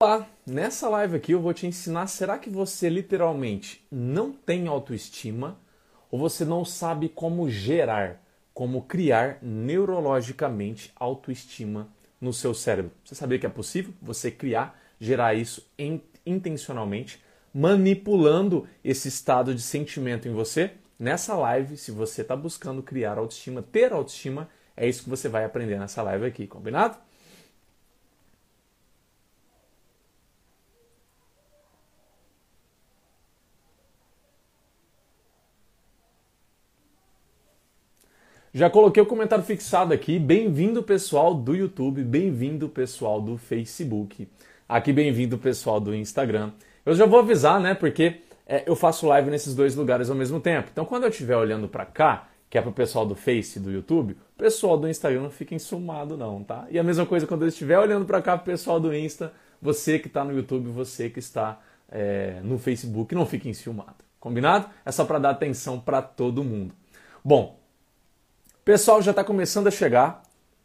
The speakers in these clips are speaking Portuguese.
Olá, nessa live aqui eu vou te ensinar, será que você literalmente não tem autoestima ou você não sabe como gerar, como criar neurologicamente autoestima no seu cérebro? Você sabia que é possível você criar, gerar isso intencionalmente, manipulando esse estado de sentimento em você? Nessa live, se você está buscando criar autoestima, ter autoestima, é isso que você vai aprender nessa live aqui, combinado? Já coloquei o comentário fixado aqui. Bem-vindo, pessoal do YouTube. Bem-vindo, pessoal do Facebook. Aqui, bem-vindo, pessoal do Instagram. Eu já vou avisar, né? Porque eu faço live nesses dois lugares ao mesmo tempo. Então, quando eu estiver olhando para cá, que é para o pessoal do Face e do YouTube, o pessoal do Instagram não fica enciumado, não, tá? E a mesma coisa quando eu estiver olhando para cá, o pessoal do Insta, você que está no YouTube, você que está no Facebook, não fique enciumado. Combinado? É só para dar atenção para todo mundo. Bom, pessoal já está começando a chegar.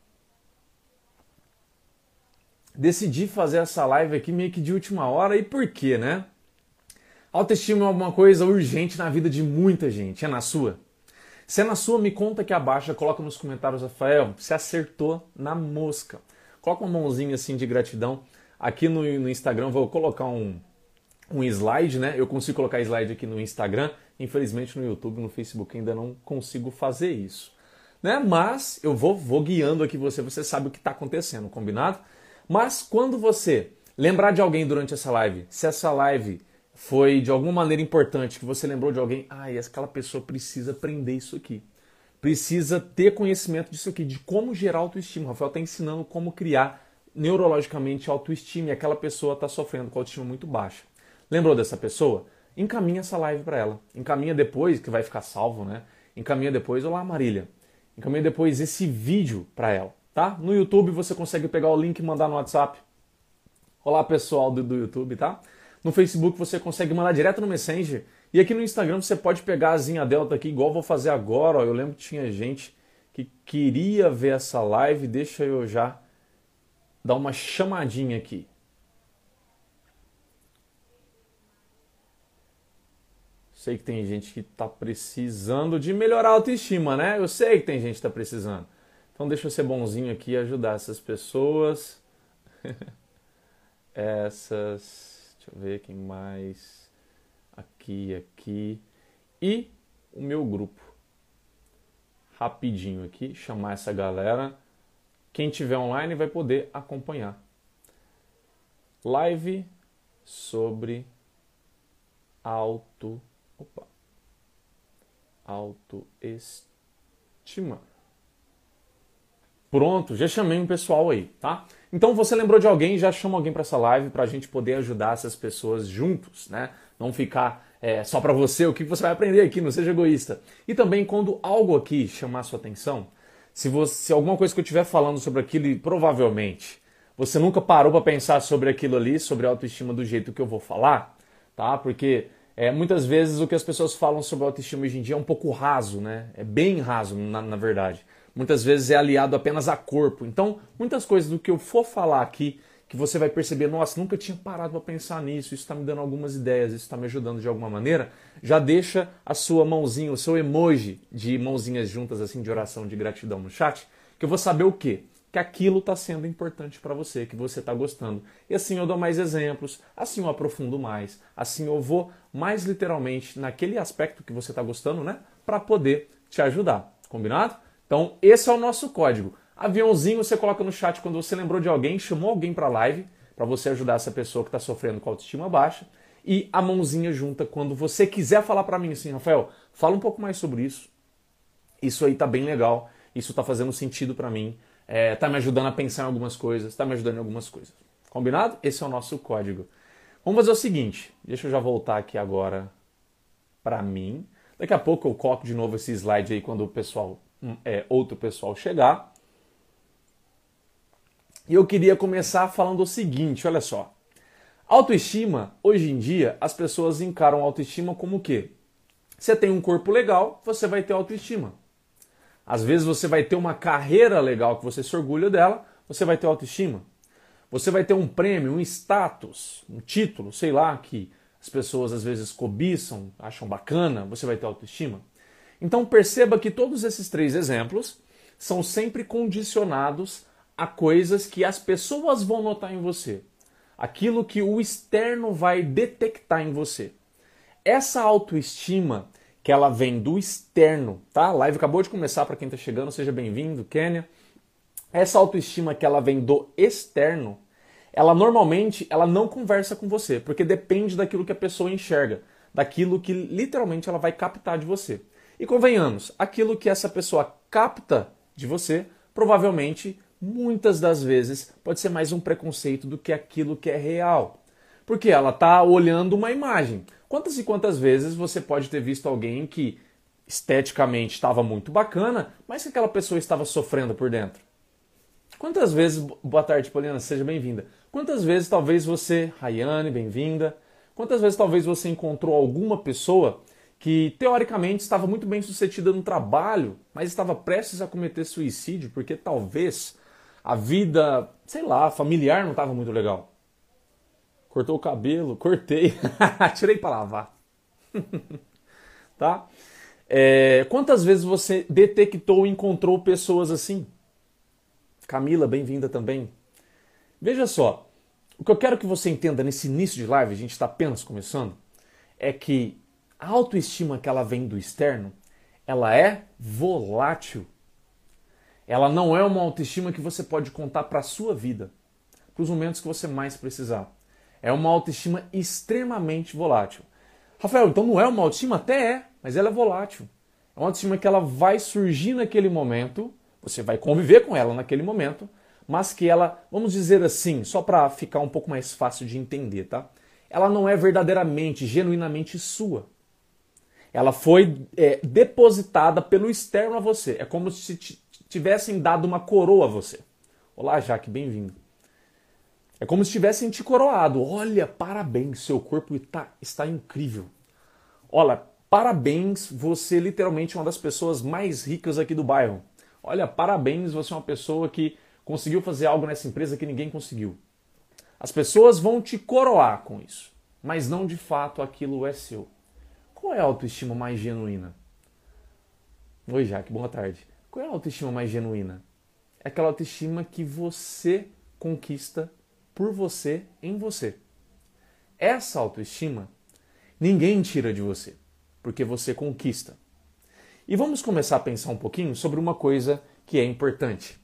Decidi fazer essa live aqui meio que de última hora. E por quê, né? Autoestima é alguma coisa urgente na vida de muita gente. É na sua? Se é na sua, me conta aqui abaixo. Coloca nos comentários, Rafael, você acertou na mosca. Coloca uma mãozinha assim de gratidão. Aqui no Instagram vou colocar um slide, né? Eu consigo colocar slide aqui no Instagram. Infelizmente no YouTube, no Facebook ainda não consigo fazer isso. Né? Mas eu vou guiando aqui você sabe o que está acontecendo, combinado? Mas quando você lembrar de alguém durante essa live, se essa live foi de alguma maneira importante, que você lembrou de alguém, aquela pessoa precisa aprender isso aqui. Precisa ter conhecimento disso aqui, de como gerar autoestima. O Rafael está ensinando como criar neurologicamente autoestima e aquela pessoa está sofrendo com autoestima muito baixa. Lembrou dessa pessoa? Encaminha essa live para ela. Encaminha depois, que vai ficar salvo, né? Encaminha depois, olá Marília. Encaminhe depois esse vídeo para ela, tá? No YouTube você consegue pegar o link e mandar no WhatsApp. Olá, pessoal do YouTube, tá? No Facebook você consegue mandar direto no Messenger. E aqui no Instagram você pode pegar a Zinha Delta aqui, igual eu vou fazer agora. Ó. Eu lembro que tinha gente que queria ver essa live. Deixa eu já dar uma chamadinha aqui. Sei que tem gente que está precisando de melhorar a autoestima, né? Eu sei que tem gente que está precisando. Então deixa eu ser bonzinho aqui e ajudar essas pessoas. Deixa eu ver quem mais. Aqui. E o meu grupo. Rapidinho aqui, chamar essa galera. Quem tiver online vai poder acompanhar. Live sobre autoestima. Pronto, já chamei um pessoal aí, tá? Então você lembrou de alguém, já chama alguém para essa live para a gente poder ajudar essas pessoas juntos, né? Não ficar só para você, o que você vai aprender aqui, não seja egoísta. E também quando algo aqui chamar a sua atenção, se alguma coisa que eu estiver falando sobre aquilo e provavelmente você nunca parou para pensar sobre aquilo ali, sobre a autoestima do jeito que eu vou falar, tá? Porque muitas vezes o que as pessoas falam sobre autoestima hoje em dia é um pouco raso, né? É bem raso, na verdade. Muitas vezes é aliado apenas a corpo. Então, muitas coisas do que eu for falar aqui, que você vai perceber, nossa, nunca tinha parado para pensar nisso, isso está me dando algumas ideias, isso está me ajudando de alguma maneira, já deixa a sua mãozinha, o seu emoji de mãozinhas juntas, assim, de oração de gratidão no chat, que eu vou saber o quê? Que aquilo está sendo importante para você, que você está gostando. E assim eu dou mais exemplos, assim eu aprofundo mais, assim eu vou mais literalmente naquele aspecto que você está gostando, né? Para poder te ajudar. Combinado? Então esse é o nosso código. Aviãozinho você coloca no chat quando você lembrou de alguém, chamou alguém para a live, para você ajudar essa pessoa que está sofrendo com autoestima baixa. E a mãozinha junta quando você quiser falar para mim assim, Rafael, fala um pouco mais sobre isso. Isso aí tá bem legal, isso tá fazendo sentido para mim. Tá me ajudando a pensar em algumas coisas, tá me ajudando em algumas coisas. Combinado? Esse é o nosso código. Vamos fazer o seguinte, deixa eu já voltar aqui agora para mim. Daqui a pouco eu coloco de novo esse slide aí quando o pessoal, outro pessoal chegar. E eu queria começar falando o seguinte, olha só. Autoestima, hoje em dia, as pessoas encaram autoestima como o quê? Você tem um corpo legal, você vai ter autoestima. Às vezes você vai ter uma carreira legal que você se orgulha dela, você vai ter autoestima. Você vai ter um prêmio, um status, um título, sei lá, que as pessoas às vezes cobiçam, acham bacana, você vai ter autoestima. Então perceba que todos esses 3 exemplos são sempre condicionados a coisas que as pessoas vão notar em você. Aquilo que o externo vai detectar em você. Essa autoestima que ela vem do externo, tá? A live acabou de começar, para quem está chegando, seja bem-vindo, Kênia. Essa autoestima que ela vem do externo, ela normalmente ela não conversa com você, porque depende daquilo que a pessoa enxerga, daquilo que literalmente ela vai captar de você. E convenhamos, aquilo que essa pessoa capta de você, provavelmente, muitas das vezes, pode ser mais um preconceito do que aquilo que é real. Porque ela está olhando uma imagem. Quantas e quantas vezes você pode ter visto alguém que esteticamente estava muito bacana, mas que aquela pessoa estava sofrendo por dentro? Quantas vezes, boa tarde, Poliana, seja bem-vinda. Quantas vezes talvez você, Rayane, bem-vinda. Quantas vezes talvez você encontrou alguma pessoa que teoricamente estava muito bem sucedida no trabalho, mas estava prestes a cometer suicídio porque talvez a vida, sei lá, familiar não estava muito legal. Cortou o cabelo? Cortei. Tirei para lavar. Tá? Quantas vezes você detectou e encontrou pessoas assim? Camila, bem-vinda também. Veja só, o que eu quero que você entenda nesse início de live, a gente está apenas começando, é que a autoestima que ela vem do externo, ela é volátil. Ela não é uma autoestima que você pode contar para a sua vida, para os momentos que você mais precisar. É uma autoestima extremamente volátil. Rafael, então não é uma autoestima? Até é, mas ela é volátil. É uma autoestima que ela vai surgir naquele momento, você vai conviver com ela naquele momento, mas que ela, vamos dizer assim, só para ficar um pouco mais fácil de entender, tá? Ela não é verdadeiramente, genuinamente sua. Ela foi depositada pelo externo a você. É como se tivessem dado uma coroa a você. Olá, Jaque, bem-vindo. É como se tivessem te coroado. Olha, parabéns, seu corpo está incrível. Olha, parabéns, você literalmente é uma das pessoas mais ricas aqui do bairro. Olha, parabéns, você é uma pessoa que conseguiu fazer algo nessa empresa que ninguém conseguiu. As pessoas vão te coroar com isso, mas não de fato aquilo é seu. Qual é a autoestima mais genuína? Oi, Jaque, boa tarde. Qual é a autoestima mais genuína? É aquela autoestima que você conquista por você, em você. Essa autoestima, ninguém tira de você, porque você conquista. E vamos começar a pensar um pouquinho sobre uma coisa que é importante.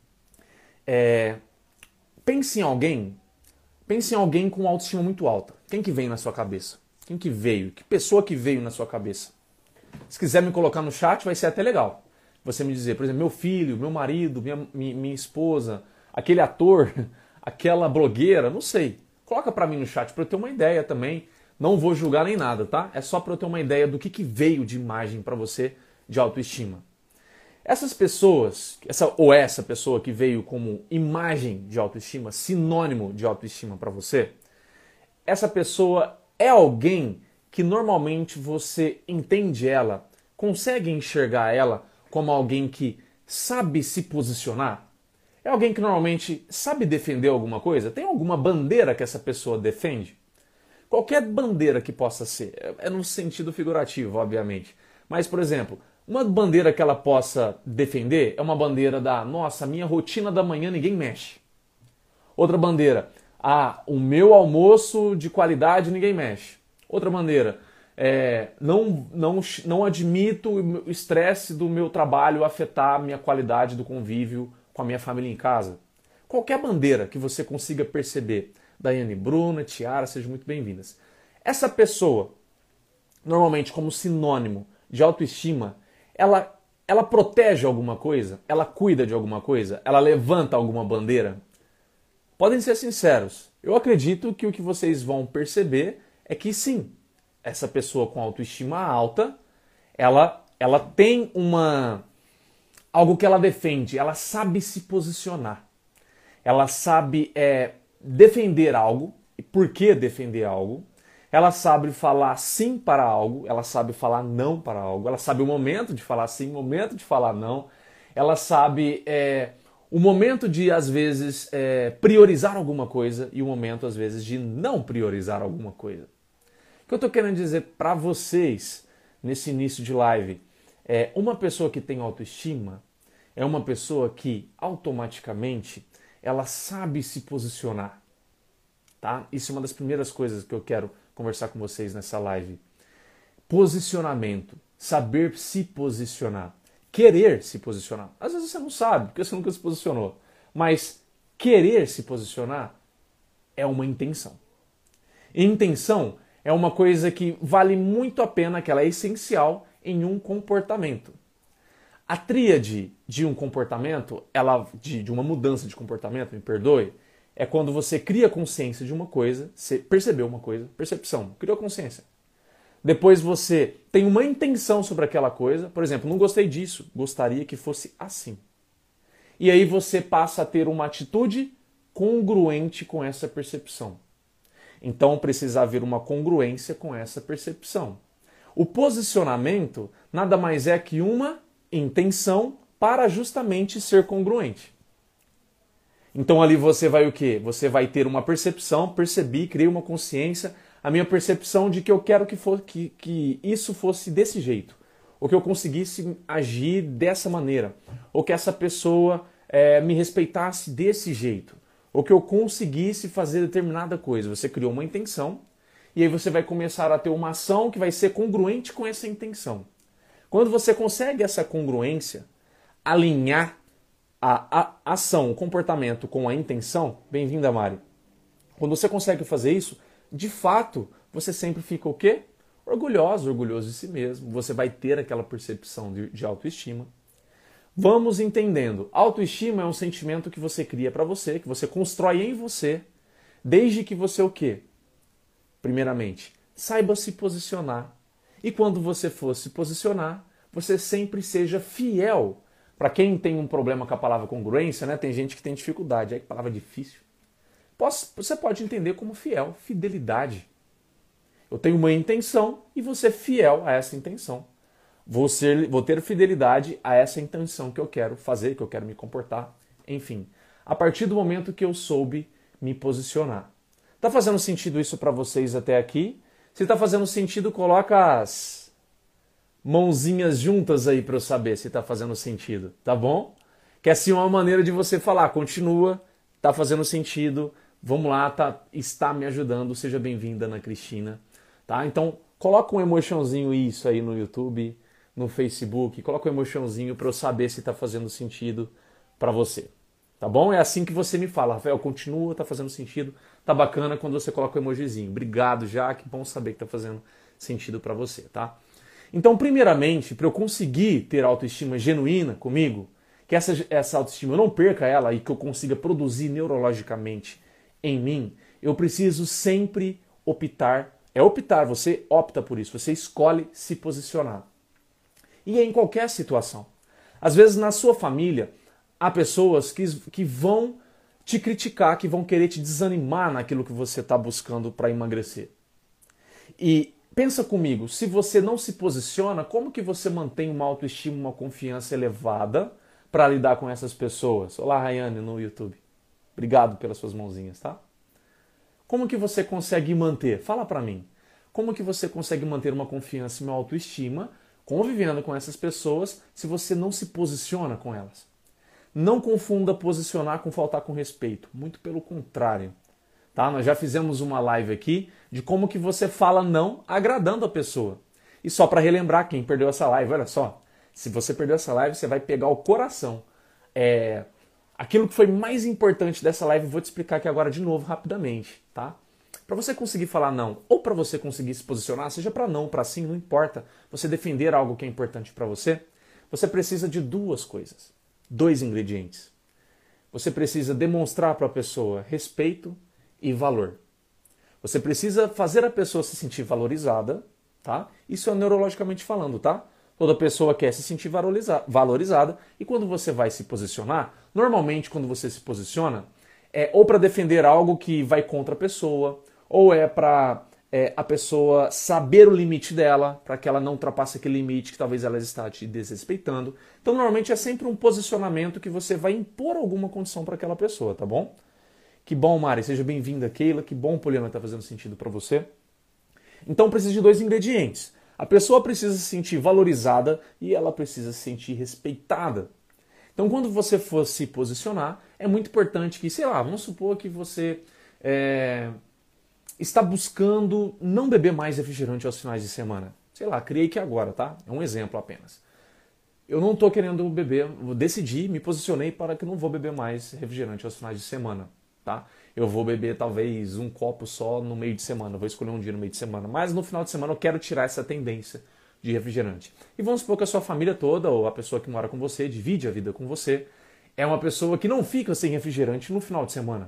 Pense em alguém com autoestima muito alta. Quem que vem na sua cabeça? Quem que veio? Que pessoa que veio na sua cabeça? Se quiser me colocar no chat, vai ser até legal. Você me dizer, por exemplo, meu filho, meu marido, minha esposa, aquele ator, aquela blogueira, não sei. Coloca pra mim no chat pra eu ter uma ideia também. Não vou julgar nem nada, tá? É só pra eu ter uma ideia do que veio de imagem pra você de autoestima. Essas pessoas, essa pessoa que veio como imagem de autoestima, sinônimo de autoestima pra você, essa pessoa é alguém que normalmente você entende ela, consegue enxergar ela como alguém que sabe se posicionar? É alguém que normalmente sabe defender alguma coisa? Tem alguma bandeira que essa pessoa defende? Qualquer bandeira que possa ser, é no sentido figurativo, obviamente. Mas, por exemplo, uma bandeira que ela possa defender é uma bandeira da, nossa, minha rotina da manhã ninguém mexe. Outra bandeira, o meu almoço de qualidade ninguém mexe. Outra bandeira, não admito o estresse do meu trabalho afetar a minha qualidade do convívio com a minha família em casa. Qualquer bandeira que você consiga perceber. Daiane, Bruna, Tiara, sejam muito bem-vindas. Essa pessoa, normalmente como sinônimo de autoestima, ela protege alguma coisa? Ela cuida de alguma coisa? Ela levanta alguma bandeira? Podem ser sinceros. Eu acredito que o que vocês vão perceber é que sim, essa pessoa com autoestima alta, ela tem algo que ela defende, ela sabe se posicionar. Ela sabe defender algo, e por que defender algo. Ela sabe falar sim para algo, ela sabe falar não para algo, ela sabe o momento de falar sim, o momento de falar não. Ela sabe O momento de, às vezes, priorizar alguma coisa e o momento, às vezes, de não priorizar alguma coisa. O que eu estou querendo dizer para vocês nesse início de live é uma pessoa que tem autoestima é uma pessoa que automaticamente ela sabe se posicionar, tá? Isso é uma das primeiras coisas que eu quero conversar com vocês nessa live. Posicionamento, saber se posicionar, querer se posicionar. Às vezes você não sabe, porque você nunca se posicionou, mas querer se posicionar é uma intenção. E intenção é uma coisa que vale muito a pena, que ela é essencial em um comportamento. A tríade de um comportamento, de uma mudança de comportamento, me perdoe, é quando você cria consciência de uma coisa, você percebeu uma coisa, percepção, criou consciência. Depois você tem uma intenção sobre aquela coisa, por exemplo, não gostei disso, gostaria que fosse assim. E aí você passa a ter uma atitude congruente com essa percepção. Então precisa haver uma congruência com essa percepção. O posicionamento nada mais é que uma intenção para justamente ser congruente. Então ali você vai o quê? Você vai ter uma percepção, percebi, criei uma consciência, a minha percepção de que eu quero que isso fosse desse jeito, ou que eu conseguisse agir dessa maneira, ou que essa pessoa me respeitasse desse jeito, ou que eu conseguisse fazer determinada coisa. Você criou uma intenção, e aí você vai começar a ter uma ação que vai ser congruente com essa intenção. Quando você consegue essa congruência, alinhar a ação, o comportamento com a intenção, bem-vinda, Mari. Quando você consegue fazer isso, de fato, você sempre fica o quê? Orgulhoso de si mesmo. Você vai ter aquela percepção de autoestima. Vamos entendendo. Autoestima é um sentimento que você cria para você, que você constrói em você, desde que você o quê? Primeiramente, saiba se posicionar. E quando você for se posicionar, você sempre seja fiel. Para quem tem um problema com a palavra congruência, né? Tem gente que tem dificuldade. É que palavra difícil. Você pode entender como fiel, fidelidade. Eu tenho uma intenção e vou ser fiel a essa intenção. Vou ter fidelidade a essa intenção que eu quero fazer, que eu quero me comportar. Enfim, a partir do momento que eu soube me posicionar. Tá fazendo sentido isso para vocês até aqui? Se tá fazendo sentido, coloca as mãozinhas juntas aí para eu saber se tá fazendo sentido, tá bom? Que assim é uma maneira de você falar, continua, tá fazendo sentido, vamos lá, está me ajudando, seja bem-vinda, Ana Cristina, tá? Então, coloca um emotionzinho isso aí no YouTube, no Facebook, coloca um emotionzinho para eu saber se tá fazendo sentido para você. Tá bom? É assim que você me fala, Rafael, continua, tá fazendo sentido, tá bacana quando você coloca o emojizinho. Obrigado, já, que bom saber que tá fazendo sentido para você, tá? Então, primeiramente, para eu conseguir ter autoestima genuína comigo, que essa autoestima eu não perca ela e que eu consiga produzir neurologicamente em mim, eu preciso sempre optar, você opta por isso, você escolhe se posicionar. E é em qualquer situação. Às vezes na sua família, há pessoas que vão te criticar, que vão querer te desanimar naquilo que você está buscando para emagrecer. E pensa comigo, se você não se posiciona, como que você mantém uma autoestima, uma confiança elevada para lidar com essas pessoas? Olá, Rayane, no YouTube. Obrigado pelas suas mãozinhas, tá? Como que você consegue manter? Fala para mim. Como que você consegue manter uma confiança e uma autoestima convivendo com essas pessoas se você não se posiciona com elas? Não confunda posicionar com faltar com respeito. Muito pelo contrário. Tá? Nós já fizemos uma live aqui de como que você fala não agradando a pessoa. E só para relembrar quem perdeu essa live, olha só. Se você perdeu essa live, você vai pegar o coração. Aquilo que foi mais importante dessa live, eu vou te explicar aqui agora de novo, rapidamente. Tá? Para você conseguir falar não, ou para você conseguir se posicionar, seja para não, para sim, não importa. Você defender algo que é importante para você, você precisa de duas coisas. 2 ingredientes. Você precisa demonstrar para a pessoa respeito e valor. Você precisa fazer a pessoa se sentir valorizada, tá? Isso é neurologicamente falando, tá? Toda pessoa quer se sentir valorizada e quando você vai se posicionar, normalmente quando você se posiciona, é ou para defender algo que vai contra a pessoa, ou é para a pessoa saber o limite dela, para que ela não ultrapasse aquele limite que talvez ela está te desrespeitando. Então, normalmente é sempre um posicionamento que você vai impor alguma condição para aquela pessoa, tá bom? Que bom, Mari, seja bem-vinda, Keila, que bom, Poliana, tá fazendo sentido para você. Então, precisa de dois ingredientes. A pessoa precisa se sentir valorizada e ela precisa se sentir respeitada. Então, quando você for se posicionar, é muito importante que, sei lá, vamos supor que você está buscando não beber mais refrigerante aos finais de semana. Sei lá, criei que agora, tá? É um exemplo apenas. Eu não estou querendo beber, decidi, me posicionei para que eu não vou beber mais refrigerante aos finais de semana, tá? Eu vou beber talvez um copo só no meio de semana, vou escolher um dia no meio de semana, mas no final de semana eu quero tirar essa tendência de refrigerante. E vamos supor que a sua família toda, ou a pessoa que mora com você, divide a vida com você, é uma pessoa que não fica sem refrigerante no final de semana.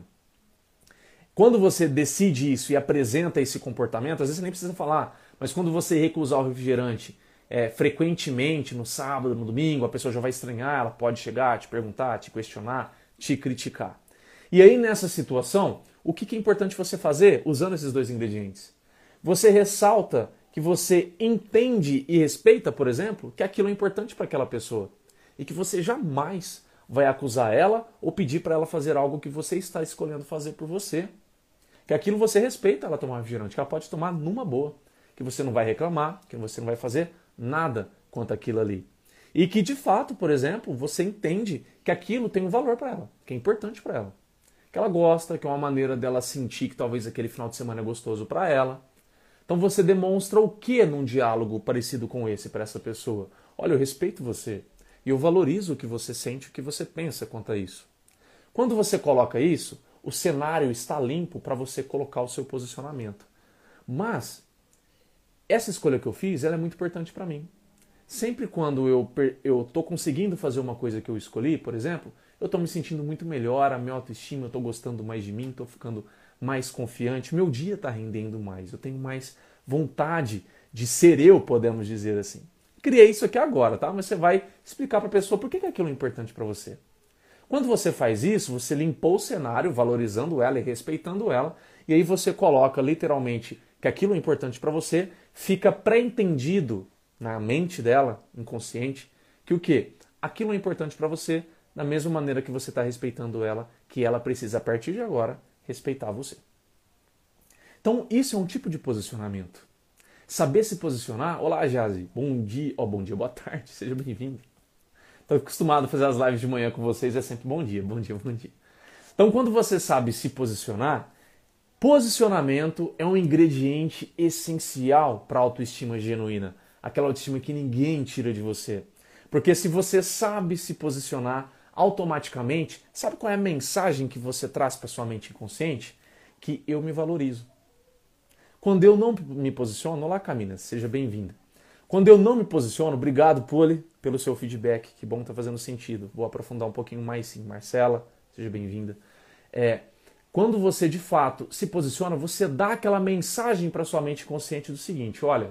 Quando você decide isso e apresenta esse comportamento, às vezes você nem precisa falar, mas quando você recusar o refrigerante frequentemente, no sábado, no domingo, a pessoa já vai estranhar, ela pode chegar, te perguntar, te questionar, te criticar. E aí nessa situação, o que é importante você fazer usando esses dois ingredientes? Você ressalta que você entende e respeita, por exemplo, que aquilo é importante para aquela pessoa e que você jamais vai acusar ela ou pedir para ela fazer algo que você está escolhendo fazer por você. Que aquilo você respeita ela tomar refrigerante, que ela pode tomar numa boa, que você não vai reclamar, que você não vai fazer nada quanto aquilo ali. E que de fato, por exemplo, você entende que aquilo tem um valor para ela, que é importante para ela. Que ela gosta, que é uma maneira dela sentir que talvez aquele final de semana é gostoso para ela. Então você demonstra o que num diálogo parecido com esse para essa pessoa? Olha, eu respeito você e eu valorizo o que você sente, o que você pensa quanto a isso. Quando você coloca isso, o cenário está limpo para você colocar o seu posicionamento. Mas essa escolha que eu fiz, ela é muito importante para mim. Sempre quando eu estou conseguindo fazer uma coisa que eu escolhi, por exemplo, eu estou me sentindo muito melhor, a minha autoestima, eu estou gostando mais de mim, estou ficando mais confiante, meu dia está rendendo mais, eu tenho mais vontade de ser eu, podemos dizer assim. Criei isso aqui agora, tá? Mas você vai explicar para a pessoa por que aquilo é importante para você. Quando você faz isso, você limpou o cenário, valorizando ela e respeitando ela, e aí você coloca literalmente que aquilo é importante para você, fica pré-entendido na mente dela, inconsciente, que o quê? Aquilo é importante para você, da mesma maneira que você está respeitando ela, que ela precisa, a partir de agora, respeitar você. Então, isso é um tipo de posicionamento. Saber se posicionar... Olá, Jazi. Bom dia. Bom dia, boa tarde. Seja bem-vindo. Estou acostumado a fazer as lives de manhã com vocês, é sempre bom dia, bom dia, bom dia. Então, quando você sabe se posicionar, posicionamento é um ingrediente essencial para a autoestima genuína. Aquela autoestima que ninguém tira de você. Porque se você sabe se posicionar, automaticamente, sabe qual é a mensagem que você traz para sua mente inconsciente? Que eu me valorizo. Quando eu não me posiciono, olá Camila, seja bem-vinda. Quando eu não me posiciono, obrigado Poli pelo seu feedback, que bom que está fazendo sentido. Vou aprofundar um pouquinho mais sim. Marcela, seja bem-vinda. Quando você de fato se posiciona, você dá aquela mensagem para sua mente consciente do seguinte, olha,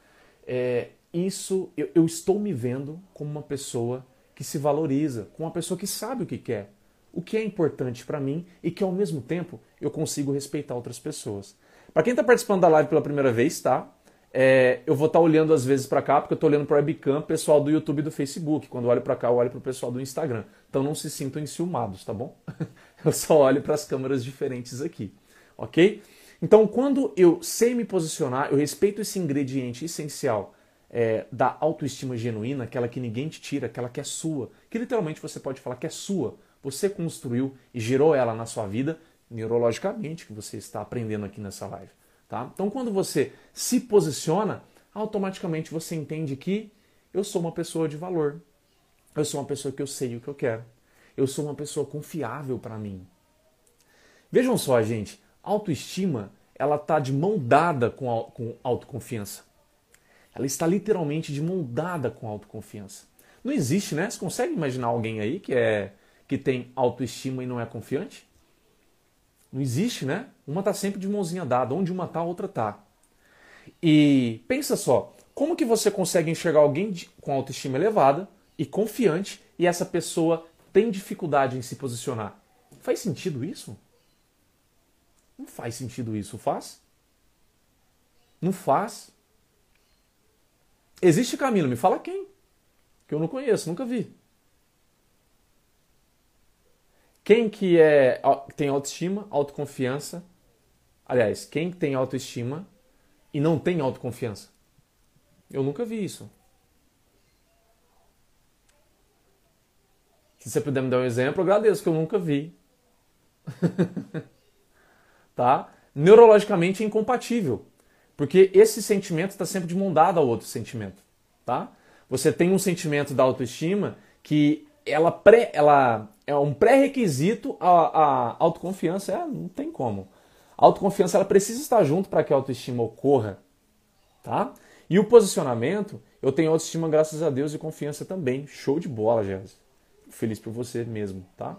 eu estou me vendo como uma pessoa que se valoriza, como uma pessoa que sabe o que é importante para mim e que ao mesmo tempo eu consigo respeitar outras pessoas. Para quem está participando da live pela primeira vez, tá? Eu vou estar olhando às vezes para cá, porque eu estou olhando para o webcam pessoal do YouTube e do Facebook. Quando eu olho para cá, eu olho para o pessoal do Instagram. Então não se sintam enciumados, tá bom? Eu só olho para as câmeras diferentes aqui, ok? Então quando eu sei me posicionar, eu respeito esse ingrediente essencial da autoestima genuína, aquela que ninguém te tira, aquela que é sua, que literalmente você pode falar que é sua, você construiu e gerou ela na sua vida, neurologicamente, que você está aprendendo aqui nessa live. Tá? Então, quando você se posiciona, automaticamente você entende que eu sou uma pessoa de valor. Eu sou uma pessoa que eu sei o que eu quero. Eu sou uma pessoa confiável para mim. Vejam só, gente, autoestima, ela está de mão dada com autoconfiança. Ela está literalmente de mão dada com autoconfiança. Não existe, né? Você consegue imaginar alguém aí que tem autoestima e não é confiante? Não existe, né? Uma está sempre de mãozinha dada. Onde uma está, a outra está. E pensa só, como que você consegue enxergar alguém com autoestima elevada e confiante e essa pessoa tem dificuldade em se posicionar? Faz sentido isso? Não faz sentido isso, faz? Não faz. Existe, Camilo? Me fala quem? Que eu não conheço, nunca vi. Quem que tem autoestima, autoconfiança? Aliás, quem tem autoestima e não tem autoconfiança? Eu nunca vi isso. Se você puder me dar um exemplo, eu agradeço, que eu nunca vi. Tá? Neurologicamente é incompatível. Porque esse sentimento está sempre de mão dada ao outro sentimento. Tá? Você tem um sentimento da autoestima que ela é um pré-requisito à autoconfiança. Não tem como. A autoconfiança ela precisa estar junto para que a autoestima ocorra. Tá? E o posicionamento, eu tenho autoestima graças a Deus e confiança também. Show de bola, Jéssica. Feliz por você mesmo, tá?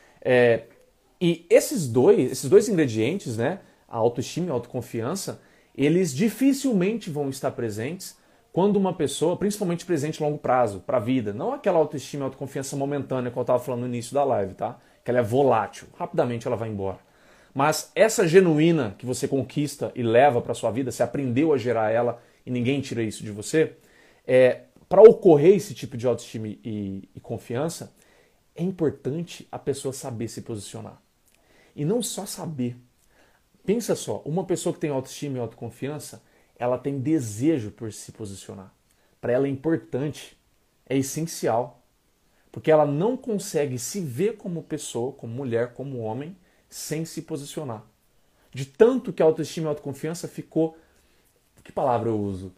E esses dois ingredientes, né, a autoestima e a autoconfiança, eles dificilmente vão estar presentes quando uma pessoa, principalmente presente a longo prazo, para a vida, não aquela autoestima e autoconfiança momentânea que eu estava falando no início da live, tá? Que ela é volátil, rapidamente ela vai embora. Mas essa genuína que você conquista e leva para sua vida, você aprendeu a gerar ela e ninguém tira isso de você, para ocorrer esse tipo de autoestima e confiança, é importante a pessoa saber se posicionar. E não só saber. Pensa só, uma pessoa que tem autoestima e autoconfiança, ela tem desejo por se posicionar. Para ela é importante, é essencial. Porque ela não consegue se ver como pessoa, como mulher, como homem, sem se posicionar. De tanto que a autoestima e a autoconfiança ficou... Que palavra eu uso?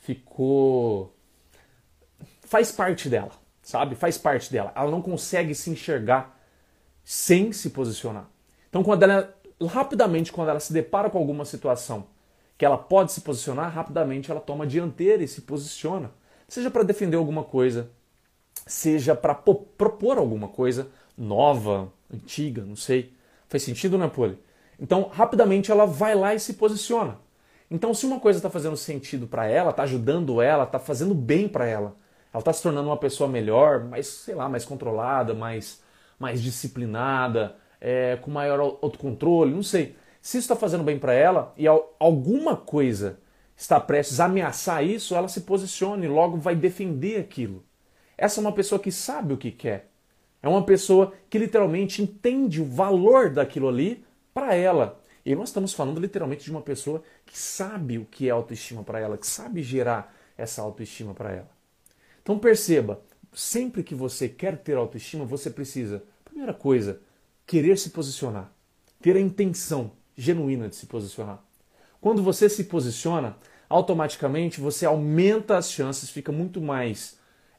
Faz parte dela, sabe? Faz parte dela. Ela não consegue se enxergar sem se posicionar. Então, rapidamente, quando ela se depara com alguma situação que ela pode se posicionar, rapidamente ela toma a dianteira e se posiciona. Seja para defender alguma coisa, seja para propor alguma coisa nova, antiga, não sei. Faz sentido, né, Poli? Então, rapidamente ela vai lá e se posiciona. Então, se uma coisa está fazendo sentido para ela, está ajudando ela, está fazendo bem para ela está se tornando uma pessoa melhor, mais, sei lá, mais controlada, mais disciplinada, com maior autocontrole, não sei. Se isso está fazendo bem para ela e alguma coisa está prestes a ameaçar isso, ela se posiciona e logo vai defender aquilo. Essa é uma pessoa que sabe o que quer. É uma pessoa que literalmente entende o valor daquilo ali para ela. E nós estamos falando literalmente de uma pessoa que sabe o que é autoestima para ela, que sabe gerar essa autoestima para ela. Então perceba, sempre que você quer ter autoestima, você precisa, primeira coisa, querer se posicionar. Ter a intenção genuína de se posicionar. Quando você se posiciona, automaticamente você aumenta as chances, fica muito mais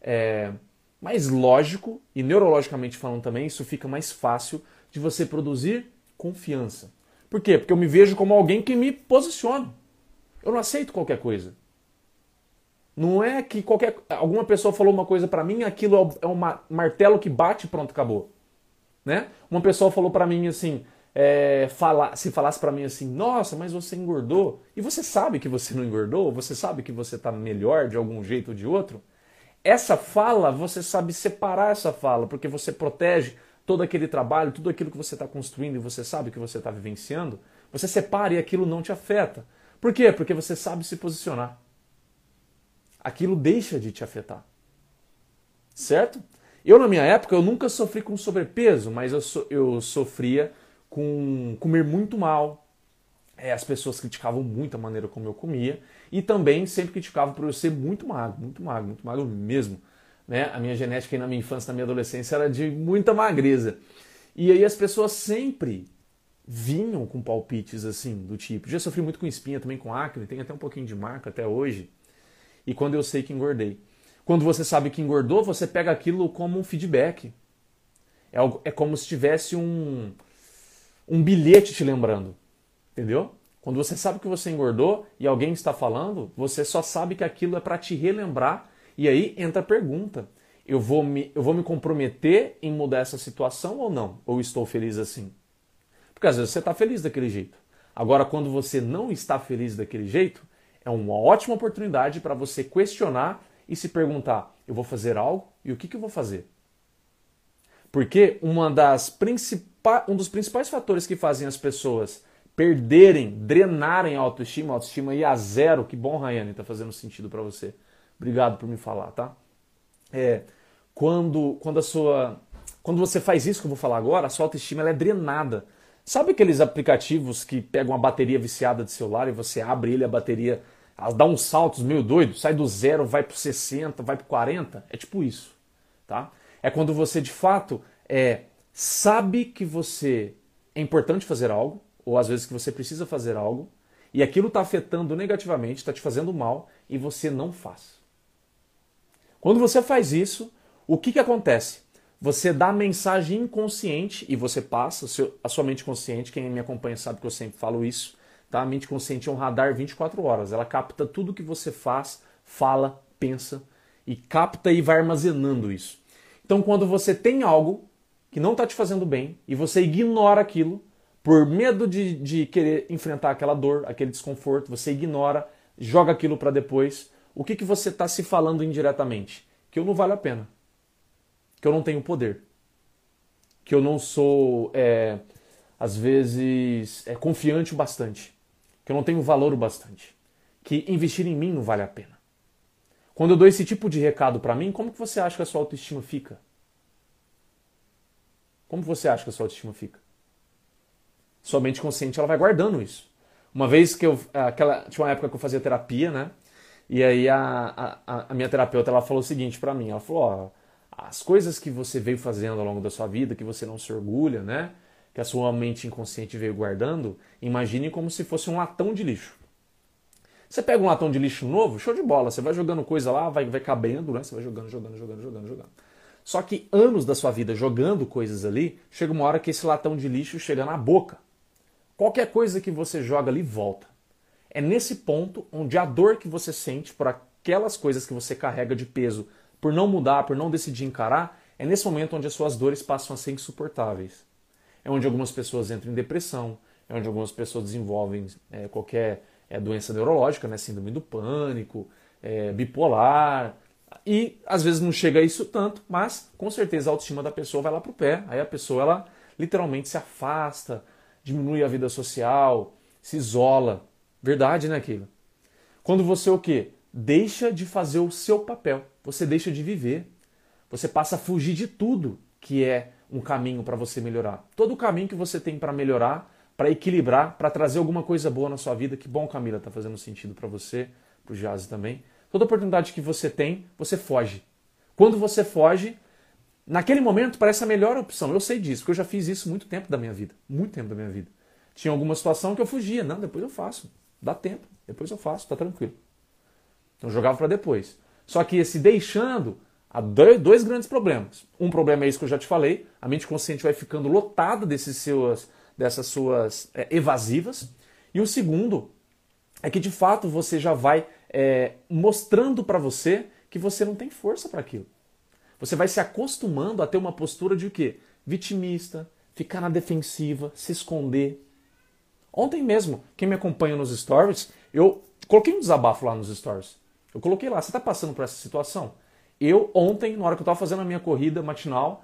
lógico, e neurologicamente falando também, isso fica mais fácil de você produzir confiança. Por quê? Porque eu me vejo como alguém que me posiciona. Eu não aceito qualquer coisa. Não é que alguma pessoa falou uma coisa pra mim, aquilo é um martelo que bate e pronto, acabou. Né? Uma pessoa falou pra mim assim, se falasse pra mim assim, nossa, mas você engordou, e você sabe que você não engordou, você sabe que você tá melhor de algum jeito ou de outro, essa fala, você sabe separar essa fala, porque você protege todo aquele trabalho, tudo aquilo que você está construindo e você sabe que você está vivenciando, você separa e aquilo não te afeta. Por quê? Porque você sabe se posicionar. Aquilo deixa de te afetar. Certo? Eu, na minha época, eu nunca sofri com sobrepeso, mas eu sofria com comer muito mal. As pessoas criticavam muito a maneira como eu comia e também sempre criticavam por eu ser muito magro mesmo. Né? A minha genética aí na minha infância, na minha adolescência, era de muita magreza. E aí as pessoas sempre vinham com palpites assim, do tipo. Já sofri muito com espinha, também com acne, tem até um pouquinho de marca até hoje. E quando eu sei que engordei. Quando você sabe que engordou, você pega aquilo como um feedback. É como se tivesse um bilhete te lembrando. Entendeu? Quando você sabe que você engordou e alguém está falando, você só sabe que aquilo é para te relembrar. E aí entra a pergunta. Eu vou me comprometer em mudar essa situação ou não? Ou estou feliz assim? Porque às vezes você está feliz daquele jeito. Agora, quando você não está feliz daquele jeito, é uma ótima oportunidade para você questionar e se perguntar, eu vou fazer algo e o que eu vou fazer? Porque um dos principais fatores que fazem as pessoas perderem, drenarem a autoestima ir a zero. Que bom, Rayane, tá fazendo sentido para você. Obrigado por me falar, tá? Quando você faz isso que eu vou falar agora, a sua autoestima ela é drenada. Sabe aqueles aplicativos que pegam uma bateria viciada de celular e você abre ele, a bateria ela dá uns saltos meio doidos, sai do 0, vai pro 60, vai pro 40? É tipo isso, tá? É quando você de fato sabe que você é importante fazer algo, ou às vezes que você precisa fazer algo, e aquilo está afetando negativamente, está te fazendo mal, e você não faz. Quando você faz isso, o que acontece? Você dá a mensagem inconsciente e você passa, a sua mente consciente, quem me acompanha sabe que eu sempre falo isso, tá? A mente consciente é um radar 24 horas, ela capta tudo que você faz, fala, pensa, e capta e vai armazenando isso. Então quando você tem algo que não está te fazendo bem e você ignora aquilo, por medo de querer enfrentar aquela dor, aquele desconforto, você ignora, joga aquilo para depois, o que você está se falando indiretamente? Que eu não valho a pena. Que eu não tenho poder. Que eu não sou, às vezes, confiante o bastante. Que eu não tenho valor o bastante. Que investir em mim não vale a pena. Quando eu dou esse tipo de recado para mim, como que você acha que a sua autoestima fica? Como você acha que a sua autoestima fica? Sua mente consciente ela vai guardando isso. Uma vez que tinha uma época que eu fazia terapia, né? E aí a minha terapeuta ela falou o seguinte para mim, ela falou, ó, as coisas que você veio fazendo ao longo da sua vida, que você não se orgulha, né? Que a sua mente inconsciente veio guardando, imagine como se fosse um latão de lixo. Você pega um latão de lixo novo, show de bola, você vai jogando coisa lá, vai cabendo, né? Você vai jogando. Só que anos da sua vida jogando coisas ali, chega uma hora que esse latão de lixo chega na boca. Qualquer coisa que você joga ali volta. É nesse ponto onde a dor que você sente por aquelas coisas que você carrega de peso, por não mudar, por não decidir encarar, é nesse momento onde as suas dores passam a ser insuportáveis. É onde algumas pessoas entram em depressão, é onde algumas pessoas desenvolvem qualquer doença neurológica, né, síndrome do pânico, bipolar, e às vezes não chega a isso tanto, mas com certeza a autoestima da pessoa vai lá pro pé, aí a pessoa ela literalmente se afasta, diminui a vida social, se isola. Verdade, né, aquilo? Quando você o quê? Deixa de fazer o seu papel, você deixa de viver, você passa a fugir de tudo que é um caminho para você melhorar. Todo o caminho que você tem para melhorar, para equilibrar, para trazer alguma coisa boa na sua vida, que bom, Camila, tá fazendo sentido para você, pro Jazzy também. Toda oportunidade que você tem, você foge. Quando você foge, naquele momento parece a melhor opção. Eu sei disso, porque eu já fiz isso muito tempo da minha vida. Muito tempo da minha vida. Tinha alguma situação que eu fugia. Não, depois eu faço. Dá tempo. Depois eu faço, tá tranquilo. Então eu jogava para depois. Só que esse deixando, há dois grandes problemas. Um problema é isso que eu já te falei. A mente consciente vai ficando lotada dessas suas evasivas. E o segundo é que de fato você já vai mostrando para você que você não tem força para aquilo. Você vai se acostumando a ter uma postura de o quê? Vitimista, ficar na defensiva, se esconder. Ontem mesmo, quem me acompanha nos stories, eu coloquei um desabafo lá nos stories. Eu coloquei lá, você está passando por essa situação? Ontem, na hora que eu estava fazendo a minha corrida matinal,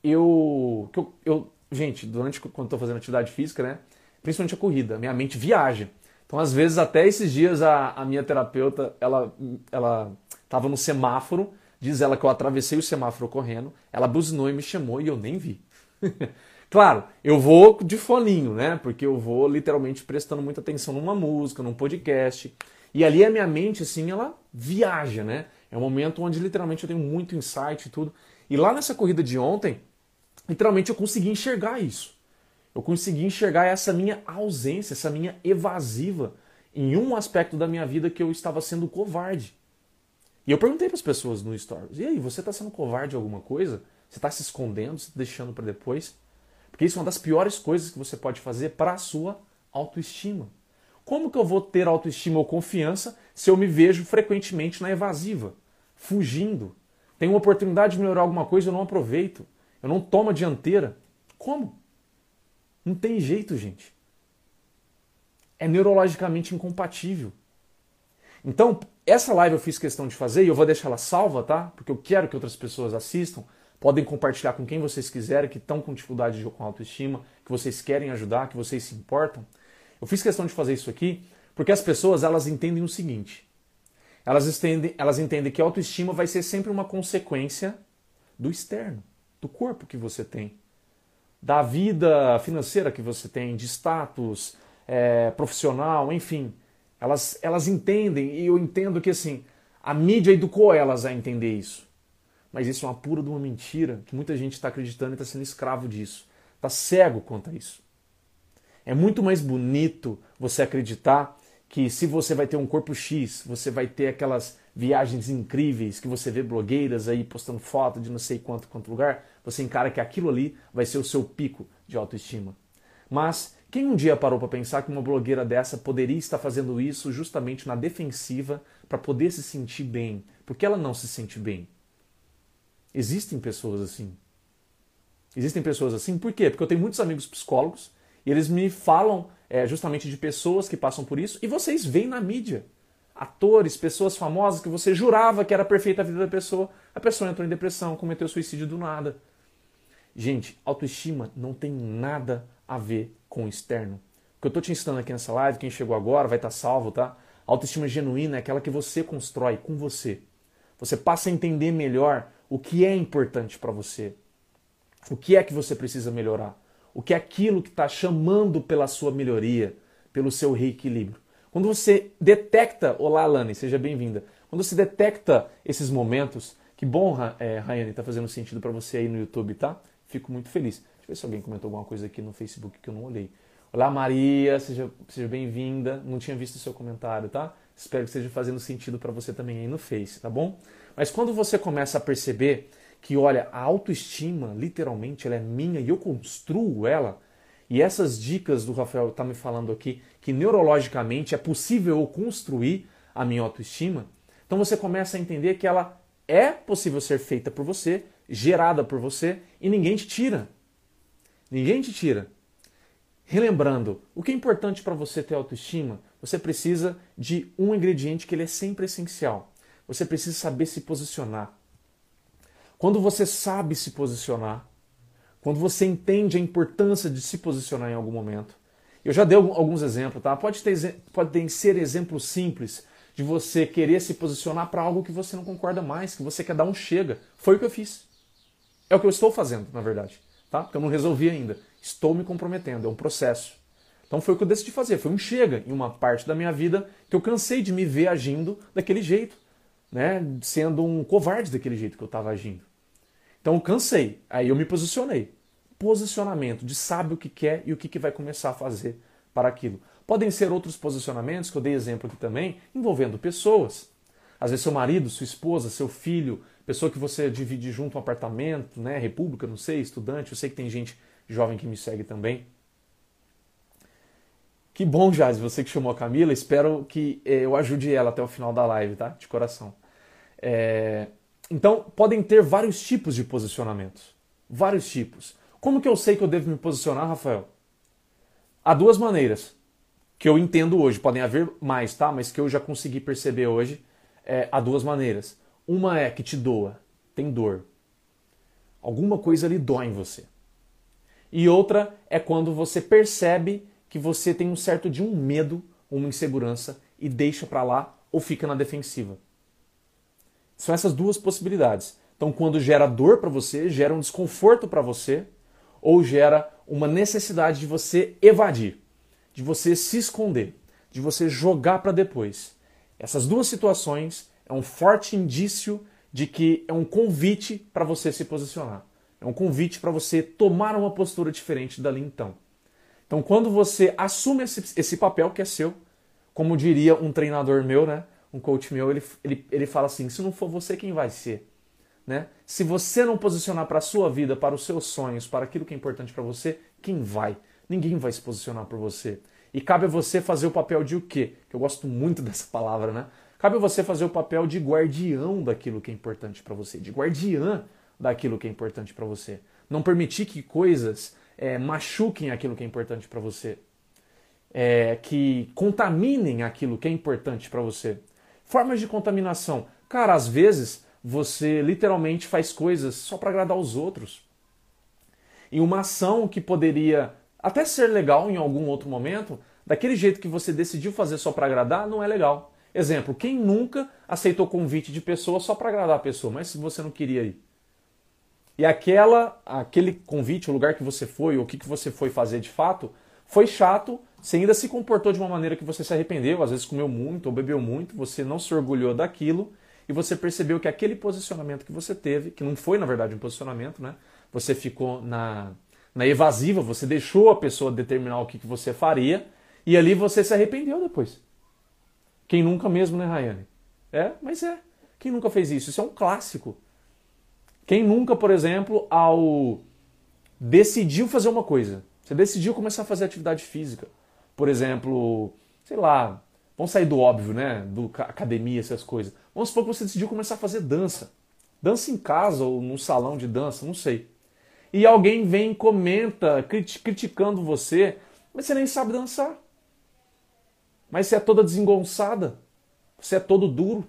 gente, quando estou fazendo atividade física, né? Principalmente a corrida, minha mente viaja. Então, às vezes, até esses dias, a minha terapeuta, ela estava no semáforo, diz ela que eu atravessei o semáforo correndo, ela buzinou e me chamou e eu nem vi. Claro, eu vou de foninho, né? Porque eu vou literalmente prestando muita atenção numa música, num podcast. E ali a minha mente, assim, ela viaja, né? É um momento onde literalmente eu tenho muito insight e tudo. E lá nessa corrida de ontem, literalmente eu consegui enxergar isso. Eu consegui enxergar essa minha ausência, essa minha evasiva em um aspecto da minha vida que eu estava sendo covarde. E eu perguntei para as pessoas no Stories, e aí, você está sendo covarde em alguma coisa? Você está se escondendo, se deixando para depois? Porque isso é uma das piores coisas que você pode fazer para a sua autoestima. Como que eu vou ter autoestima ou confiança se eu me vejo frequentemente na evasiva, fugindo? Tenho uma oportunidade de melhorar alguma coisa e eu não aproveito. Eu não tomo a dianteira. Como? Não tem jeito, gente. É neurologicamente incompatível. Então, essa live eu fiz questão de fazer e eu vou deixar ela salva, tá? Porque eu quero que outras pessoas assistam. Podem compartilhar com quem vocês quiserem, que estão com dificuldade com autoestima, que vocês querem ajudar, que vocês se importam. Eu fiz questão de fazer isso aqui porque as pessoas elas entendem o seguinte. Elas entendem que a autoestima vai ser sempre uma consequência do externo, do corpo que você tem, da vida financeira que você tem, de status profissional, enfim. Elas entendem, e eu entendo que assim, a mídia educou elas a entender isso. Mas isso é uma pura de uma mentira, que muita gente está acreditando e está sendo escravo disso. Está cego quanto a isso. É muito mais bonito você acreditar que se você vai ter um corpo X, você vai ter aquelas viagens incríveis que você vê blogueiras aí postando foto de não sei quanto lugar, você encara que aquilo ali vai ser o seu pico de autoestima. Mas quem um dia parou para pensar que uma blogueira dessa poderia estar fazendo isso justamente na defensiva para poder se sentir bem? Porque ela não se sente bem. Existem pessoas assim. Existem pessoas assim, por quê? Porque eu tenho muitos amigos psicólogos e eles me falam justamente de pessoas que passam por isso e vocês veem na mídia. Atores, pessoas famosas que você jurava que era perfeita a vida da pessoa, a pessoa entrou em depressão, cometeu suicídio do nada. Gente, autoestima não tem nada a ver com o externo. O que eu estou te ensinando aqui nessa live, quem chegou agora vai estar salvo, tá? A autoestima genuína é aquela que você constrói com você. Você passa a entender melhor o que é importante para você. O que é que você precisa melhorar? O que é aquilo que está chamando pela sua melhoria, pelo seu reequilíbrio? Quando você detecta... Olá, Alane, seja bem-vinda. Quando você detecta esses momentos... Que bom, Rayane, está fazendo sentido para você aí no YouTube, tá? Fico muito feliz. Deixa eu ver se alguém comentou alguma coisa aqui no Facebook que eu não olhei. Olá, Maria, seja bem-vinda. Não tinha visto o seu comentário, tá? Espero que esteja fazendo sentido para você também aí no Face, tá bom? Mas quando você começa a perceber que, olha, a autoestima, literalmente, ela é minha e eu construo ela, e essas dicas do Rafael tá me falando aqui, que neurologicamente é possível eu construir a minha autoestima, então você começa a entender que ela é possível ser feita por você, gerada por você, e ninguém te tira. Ninguém te tira. Relembrando, o que é importante para você ter autoestima, você precisa de um ingrediente que ele é sempre essencial. Você precisa saber se posicionar. Quando você sabe se posicionar, quando você entende a importância de se posicionar em algum momento, eu já dei alguns exemplos, tá? Podem ser exemplos simples de você querer se posicionar para algo que você não concorda mais, que você quer dar um chega. Foi o que eu fiz. É o que eu estou fazendo, na verdade, tá? Porque eu não resolvi ainda. Estou me comprometendo, é um processo. Então foi o que eu decidi fazer, foi um chega em uma parte da minha vida que eu cansei de me ver agindo daquele jeito, né? Sendo um covarde daquele jeito que eu estava agindo. Então eu cansei, aí eu me posicionei. Posicionamento, de sabe o que quer e o que vai começar a fazer para aquilo. Podem ser outros posicionamentos, que eu dei exemplo aqui também, envolvendo pessoas. Às vezes seu marido, sua esposa, seu filho, pessoa que você divide junto um apartamento, né? República, não sei, estudante, eu sei que tem gente jovem que me segue também. Que bom, Jazz, você que chamou a Camila, espero que eu ajude ela até o final da live, tá? De coração. Então, podem ter vários tipos de posicionamentos. Vários tipos. Como que eu sei que eu devo me posicionar, Rafael? Há duas maneiras que eu entendo hoje. Podem haver mais, tá? Mas que eu já consegui perceber hoje. Há duas maneiras. Uma é que te doa, tem dor. Alguma coisa ali dói em você. E outra é quando você percebe que você tem um certo de um medo, uma insegurança e deixa pra lá ou fica na defensiva. São essas duas possibilidades. Então, quando gera dor para você, gera um desconforto para você, ou gera uma necessidade de você evadir, de você se esconder, de você jogar para depois. Essas duas situações é um forte indício de que é um convite para você se posicionar. É um convite para você tomar uma postura diferente dali então. Então, quando você assume esse papel que é seu, como diria um treinador meu, né? Um coach meu, ele fala assim, se não for você, quem vai ser? Né? Se você não posicionar para a sua vida, para os seus sonhos, para aquilo que é importante para você, quem vai? Ninguém vai se posicionar por você. E cabe a você fazer o papel de o quê? Que eu gosto muito dessa palavra, né? Cabe a você fazer o papel de guardião daquilo que é importante para você, de guardiã daquilo que é importante para você. Não permitir que coisas machuquem aquilo que é importante para você, que contaminem aquilo que é importante para você. Formas de contaminação. Cara, às vezes você literalmente faz coisas só para agradar os outros. E uma ação que poderia até ser legal em algum outro momento, daquele jeito que você decidiu fazer só para agradar, não é legal. Exemplo, quem nunca aceitou convite de pessoa só para agradar a pessoa, mas se você não queria ir? E aquele convite, o lugar que você foi, ou o que você foi fazer de fato, foi chato, você ainda se comportou de uma maneira que você se arrependeu, às vezes comeu muito ou bebeu muito, você não se orgulhou daquilo, e você percebeu que aquele posicionamento que você teve, que não foi na verdade um posicionamento, né? Você ficou na evasiva, você deixou a pessoa determinar o que você faria, e ali você se arrependeu depois. Quem nunca mesmo, né, Rayane? Mas é. Quem nunca fez isso? Isso é um clássico. Quem nunca, por exemplo, decidiu fazer uma coisa, você decidiu começar a fazer atividade física, por exemplo, sei lá, vamos sair do óbvio, né, do academia, essas coisas. Vamos supor que você decidiu começar a fazer dança. Dança em casa ou num salão de dança, não sei. E alguém vem e comenta, criticando você, mas você nem sabe dançar. Mas você é toda desengonçada, você é todo duro.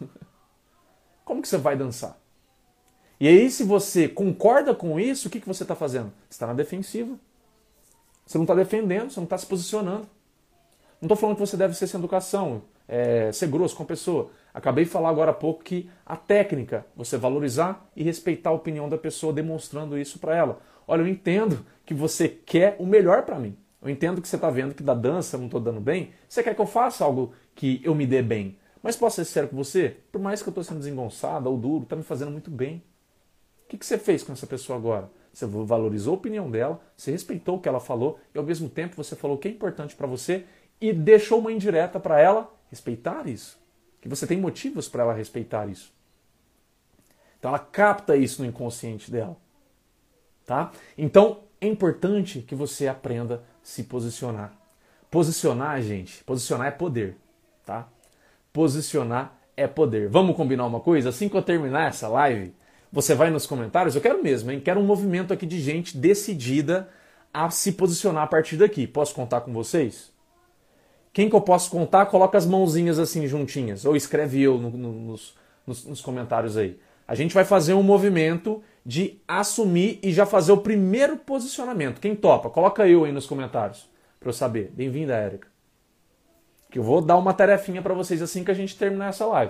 Como que você vai dançar? E aí, se você concorda com isso, o que você está fazendo? Você está na defensiva. Você não está defendendo, você não está se posicionando. Não estou falando que você deve ser sem educação, ser grosso com a pessoa. Acabei de falar agora há pouco que a técnica, você valorizar e respeitar a opinião da pessoa, demonstrando isso para ela. Olha, eu entendo que você quer o melhor para mim. Eu entendo que você está vendo que da dança eu não estou dando bem. Você quer que eu faça algo que eu me dê bem. Mas posso ser sincero com você? Por mais que eu estou sendo desengonçado ou duro, está me fazendo muito bem. O que você fez com essa pessoa agora? Você valorizou a opinião dela, você respeitou o que ela falou e ao mesmo tempo você falou o que é importante para você e deixou uma indireta para ela respeitar isso. Que você tem motivos para ela respeitar isso. Então ela capta isso no inconsciente dela. Tá? Então é importante que você aprenda a se posicionar. Posicionar, gente, posicionar é poder. Tá? Posicionar é poder. Vamos combinar uma coisa? Assim que eu terminar essa live, você vai nos comentários, eu quero mesmo, hein? Quero um movimento aqui de gente decidida a se posicionar a partir daqui. Posso contar com vocês? Quem que eu posso contar, coloca as mãozinhas assim juntinhas, ou escreve eu nos comentários aí. A gente vai fazer um movimento de assumir e já fazer o primeiro posicionamento. Quem topa? Coloca eu aí nos comentários, para eu saber. Bem-vinda, Érica. Que eu vou dar uma tarefinha para vocês assim que a gente terminar essa live.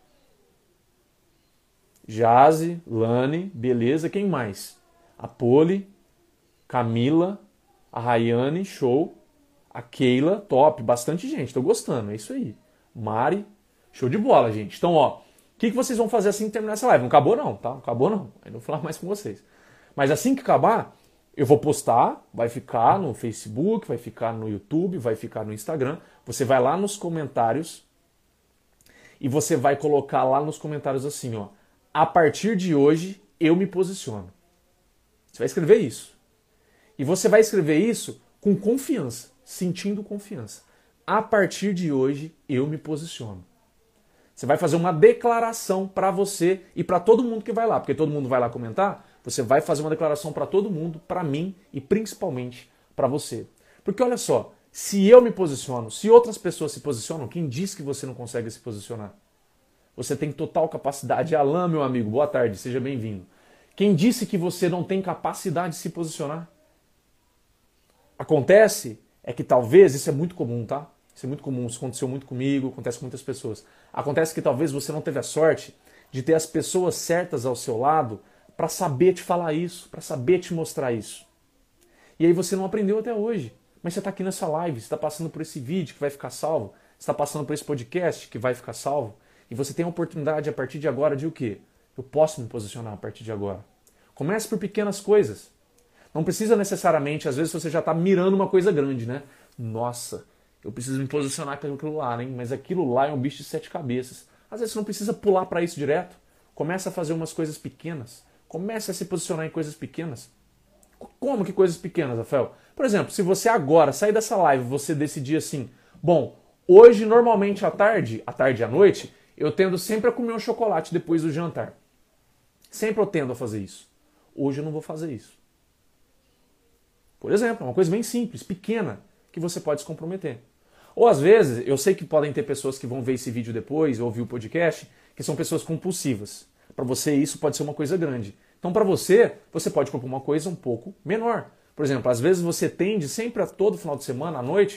Jaze, Lani, beleza, quem mais? A Poli, Camila, a Rayane, show. A Keila, top, bastante gente, tô gostando, é isso aí. Mari, show de bola, gente. Então, ó, o que vocês vão fazer assim que terminar essa live? Não acabou não, tá? Não acabou não, eu não vou falar mais com vocês. Mas assim que acabar, eu vou postar, vai ficar no Facebook, vai ficar no YouTube, vai ficar no Instagram. Você vai lá nos comentários e você vai colocar lá nos comentários assim, ó. A partir de hoje, eu me posiciono. Você vai escrever isso. E você vai escrever isso com confiança, sentindo confiança. A partir de hoje, eu me posiciono. Você vai fazer uma declaração para você e para todo mundo que vai lá, porque todo mundo vai lá comentar. Você vai fazer uma declaração para todo mundo, para mim e principalmente para você. Porque olha só, se eu me posiciono, se outras pessoas se posicionam, quem diz que você não consegue se posicionar? Você tem total capacidade. Alain, meu amigo, boa tarde, seja bem-vindo. Quem disse que você não tem capacidade de se posicionar? Acontece é que talvez, isso é muito comum, tá? Isso é muito comum, isso aconteceu muito comigo, acontece com muitas pessoas. Acontece que talvez você não teve a sorte de ter as pessoas certas ao seu lado para saber te falar isso, para saber te mostrar isso. E aí você não aprendeu até hoje. Mas você está aqui nessa live, você está passando por esse vídeo que vai ficar salvo, você está passando por esse podcast que vai ficar salvo. E você tem a oportunidade a partir de agora de o quê? Eu posso me posicionar a partir de agora. Comece por pequenas coisas. Não precisa necessariamente, às vezes você já está mirando uma coisa grande, né? Nossa, eu preciso me posicionar com aquilo lá, hein? Mas aquilo lá é um bicho de 7 cabeças. Às vezes você não precisa pular para isso direto. Começa a fazer umas coisas pequenas. Comece a se posicionar em coisas pequenas. Como que coisas pequenas, Rafael? Por exemplo, se você agora sair dessa live e você decidir assim, bom, hoje normalmente à tarde e à noite, eu tendo sempre a comer um chocolate depois do jantar. Sempre eu tendo a fazer isso. Hoje eu não vou fazer isso. Por exemplo, é uma coisa bem simples, pequena, que você pode se comprometer. Ou às vezes, eu sei que podem ter pessoas que vão ver esse vídeo depois, ou ouvir o podcast, que são pessoas compulsivas. Para você isso pode ser uma coisa grande. Então para você pode propor uma coisa um pouco menor. Por exemplo, às vezes você tende sempre a todo final de semana, à noite,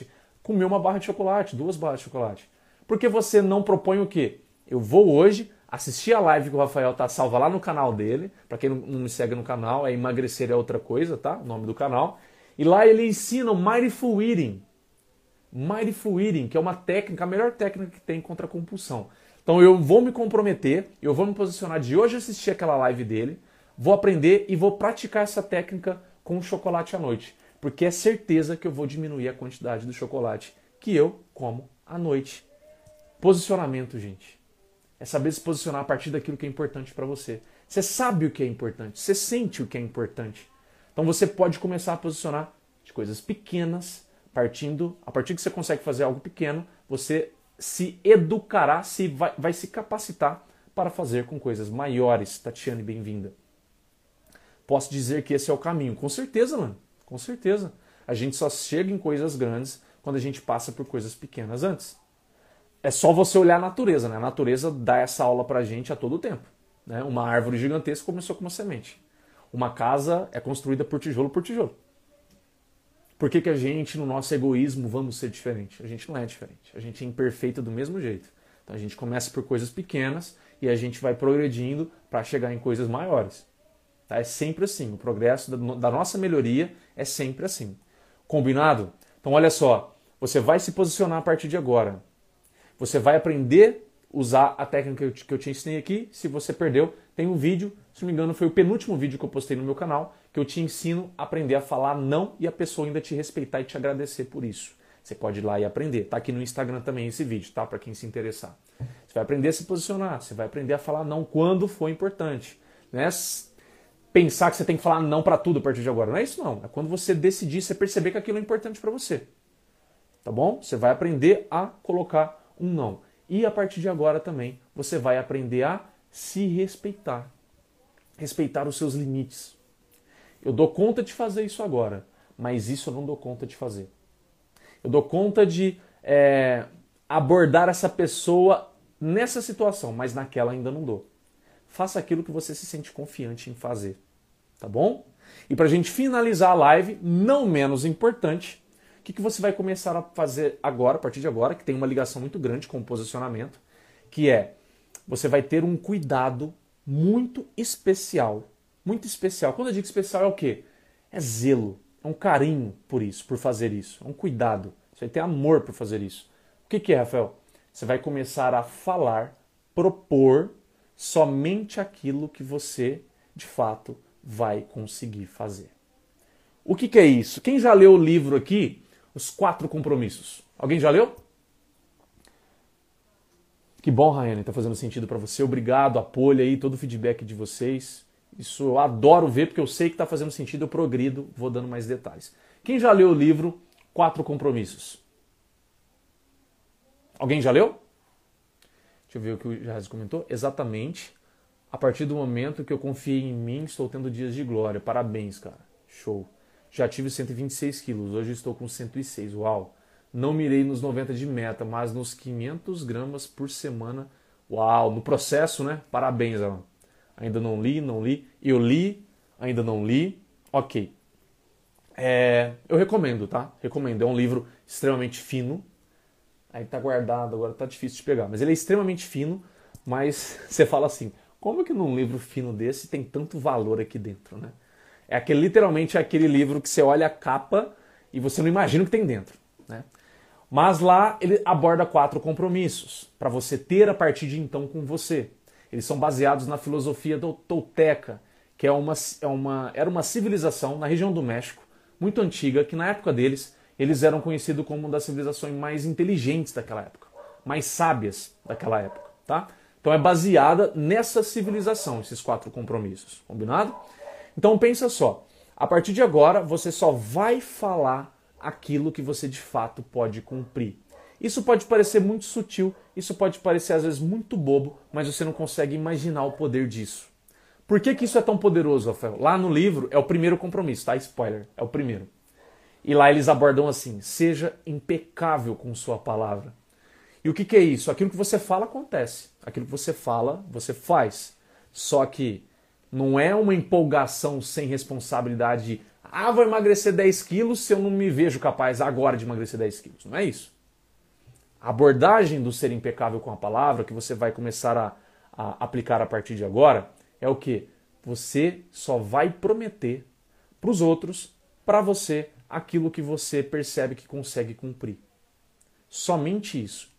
comer uma barra de chocolate, 2 barras de chocolate. Por que você não propõe o quê? Eu vou hoje assistir a live que o Rafael tá salva lá no canal dele. Para quem não me segue no canal, é Emagrecer é Outra Coisa, tá? O nome do canal. E lá ele ensina o Mindful Eating. Mindful Eating, que é uma técnica, a melhor técnica que tem contra a compulsão. Então eu vou me comprometer, eu vou me posicionar de hoje assistir aquela live dele, vou aprender e vou praticar essa técnica com o chocolate à noite. Porque é certeza que eu vou diminuir a quantidade do chocolate que eu como à noite. Posicionamento, gente. É saber se posicionar a partir daquilo que é importante para você. Você sabe o que é importante, você sente o que é importante. Então você pode começar a posicionar de coisas pequenas, a partir que você consegue fazer algo pequeno, você se educará, vai se capacitar para fazer com coisas maiores. Tatiane, bem-vinda. Posso dizer que esse é o caminho. Com certeza, mano. Com certeza. A gente só chega em coisas grandes quando a gente passa por coisas pequenas antes. É só você olhar a natureza, né? A natureza dá essa aula pra gente a todo tempo. Né? Uma árvore gigantesca começou com uma semente. Uma casa é construída por tijolo por tijolo. Por que a gente, no nosso egoísmo, vamos ser diferente? A gente não é diferente. A gente é imperfeito do mesmo jeito. Então a gente começa por coisas pequenas e a gente vai progredindo para chegar em coisas maiores. Tá? É sempre assim. O progresso da nossa melhoria é sempre assim. Combinado? Então olha só. Você vai se posicionar a partir de agora. Você vai aprender a usar a técnica que eu te ensinei aqui. Se você perdeu, tem um vídeo. Se não me engano, foi o penúltimo vídeo que eu postei no meu canal, que eu te ensino a aprender a falar não e a pessoa ainda te respeitar e te agradecer por isso. Você pode ir lá e aprender. Tá aqui no Instagram também esse vídeo, tá? Para quem se interessar. Você vai aprender a se posicionar, você vai aprender a falar não quando for importante. Não é pensar que você tem que falar não para tudo a partir de agora. Não é isso não. É quando você decidir, você perceber que aquilo é importante para você. Tá bom? Você vai aprender a colocar um não. E a partir de agora também, você vai aprender a se respeitar. Respeitar os seus limites. Eu dou conta de fazer isso agora, mas isso eu não dou conta de fazer. Eu dou conta de abordar essa pessoa nessa situação, mas naquela ainda não dou. Faça aquilo que você se sente confiante em fazer. Tá bom? E pra gente finalizar a live, não menos importante, o que você vai começar a fazer agora, a partir de agora, que tem uma ligação muito grande com o posicionamento, que é, você vai ter um cuidado muito especial. Muito especial. Quando eu digo especial é o quê? É zelo, é um carinho por isso, por fazer isso. É um cuidado. Você vai ter amor por fazer isso. O que é, Rafael? Você vai começar a falar, propor somente aquilo que você, de fato, vai conseguir fazer. O que é isso? Quem já leu o livro aqui, Os 4 Compromissos? Alguém já leu? Que bom, Rayane, tá fazendo sentido para você. Obrigado, apoio aí, todo o feedback de vocês. Isso eu adoro ver, porque eu sei que tá fazendo sentido, eu progrido, vou dando mais detalhes. Quem já leu o livro 4 Compromissos? Alguém já leu? Deixa eu ver o que o Jardim comentou. Exatamente. A partir do momento que eu confiei em mim, estou tendo dias de glória. Parabéns, cara. Show. Já tive 126 quilos, hoje estou com 106. Uau. Não mirei nos 90 de meta, mas nos 500 gramas por semana. Uau, no processo, né? Parabéns, Alan. Ainda não li. Eu li, ainda não li. Ok. Eu recomendo, tá? Recomendo. É um livro extremamente fino. Aí tá guardado, agora tá difícil de pegar. Mas ele é extremamente fino, mas você fala assim, como que num livro fino desse tem tanto valor aqui dentro, né? Literalmente é aquele livro que você olha a capa e você não imagina o que tem dentro, né? Mas lá ele aborda 4 compromissos para você ter a partir de então com você. Eles são baseados na filosofia tolteca, que era uma civilização na região do México, muito antiga, que na época deles, eles eram conhecidos como uma das civilizações mais inteligentes daquela época, mais sábias daquela época, tá? Então é baseada nessa civilização, esses 4 compromissos, combinado? Então pensa só, a partir de agora você só vai falar aquilo que você de fato pode cumprir. Isso pode parecer muito sutil, isso pode parecer às vezes muito bobo, mas você não consegue imaginar o poder disso. Por que isso é tão poderoso, Rafael? Lá no livro é o primeiro compromisso, tá? Spoiler, é o primeiro. E lá eles abordam assim, seja impecável com sua palavra. E o que é isso? Aquilo que você fala acontece. Aquilo que você fala, você faz. Só que não é uma empolgação sem responsabilidade de Ah, vou emagrecer 10 quilos se eu não me vejo capaz agora de emagrecer 10 quilos. Não é isso. A abordagem do ser impecável com a palavra, que você vai começar a aplicar a partir de agora, é o quê? Você só vai prometer para os outros, para você, aquilo que você percebe que consegue cumprir. Somente isso.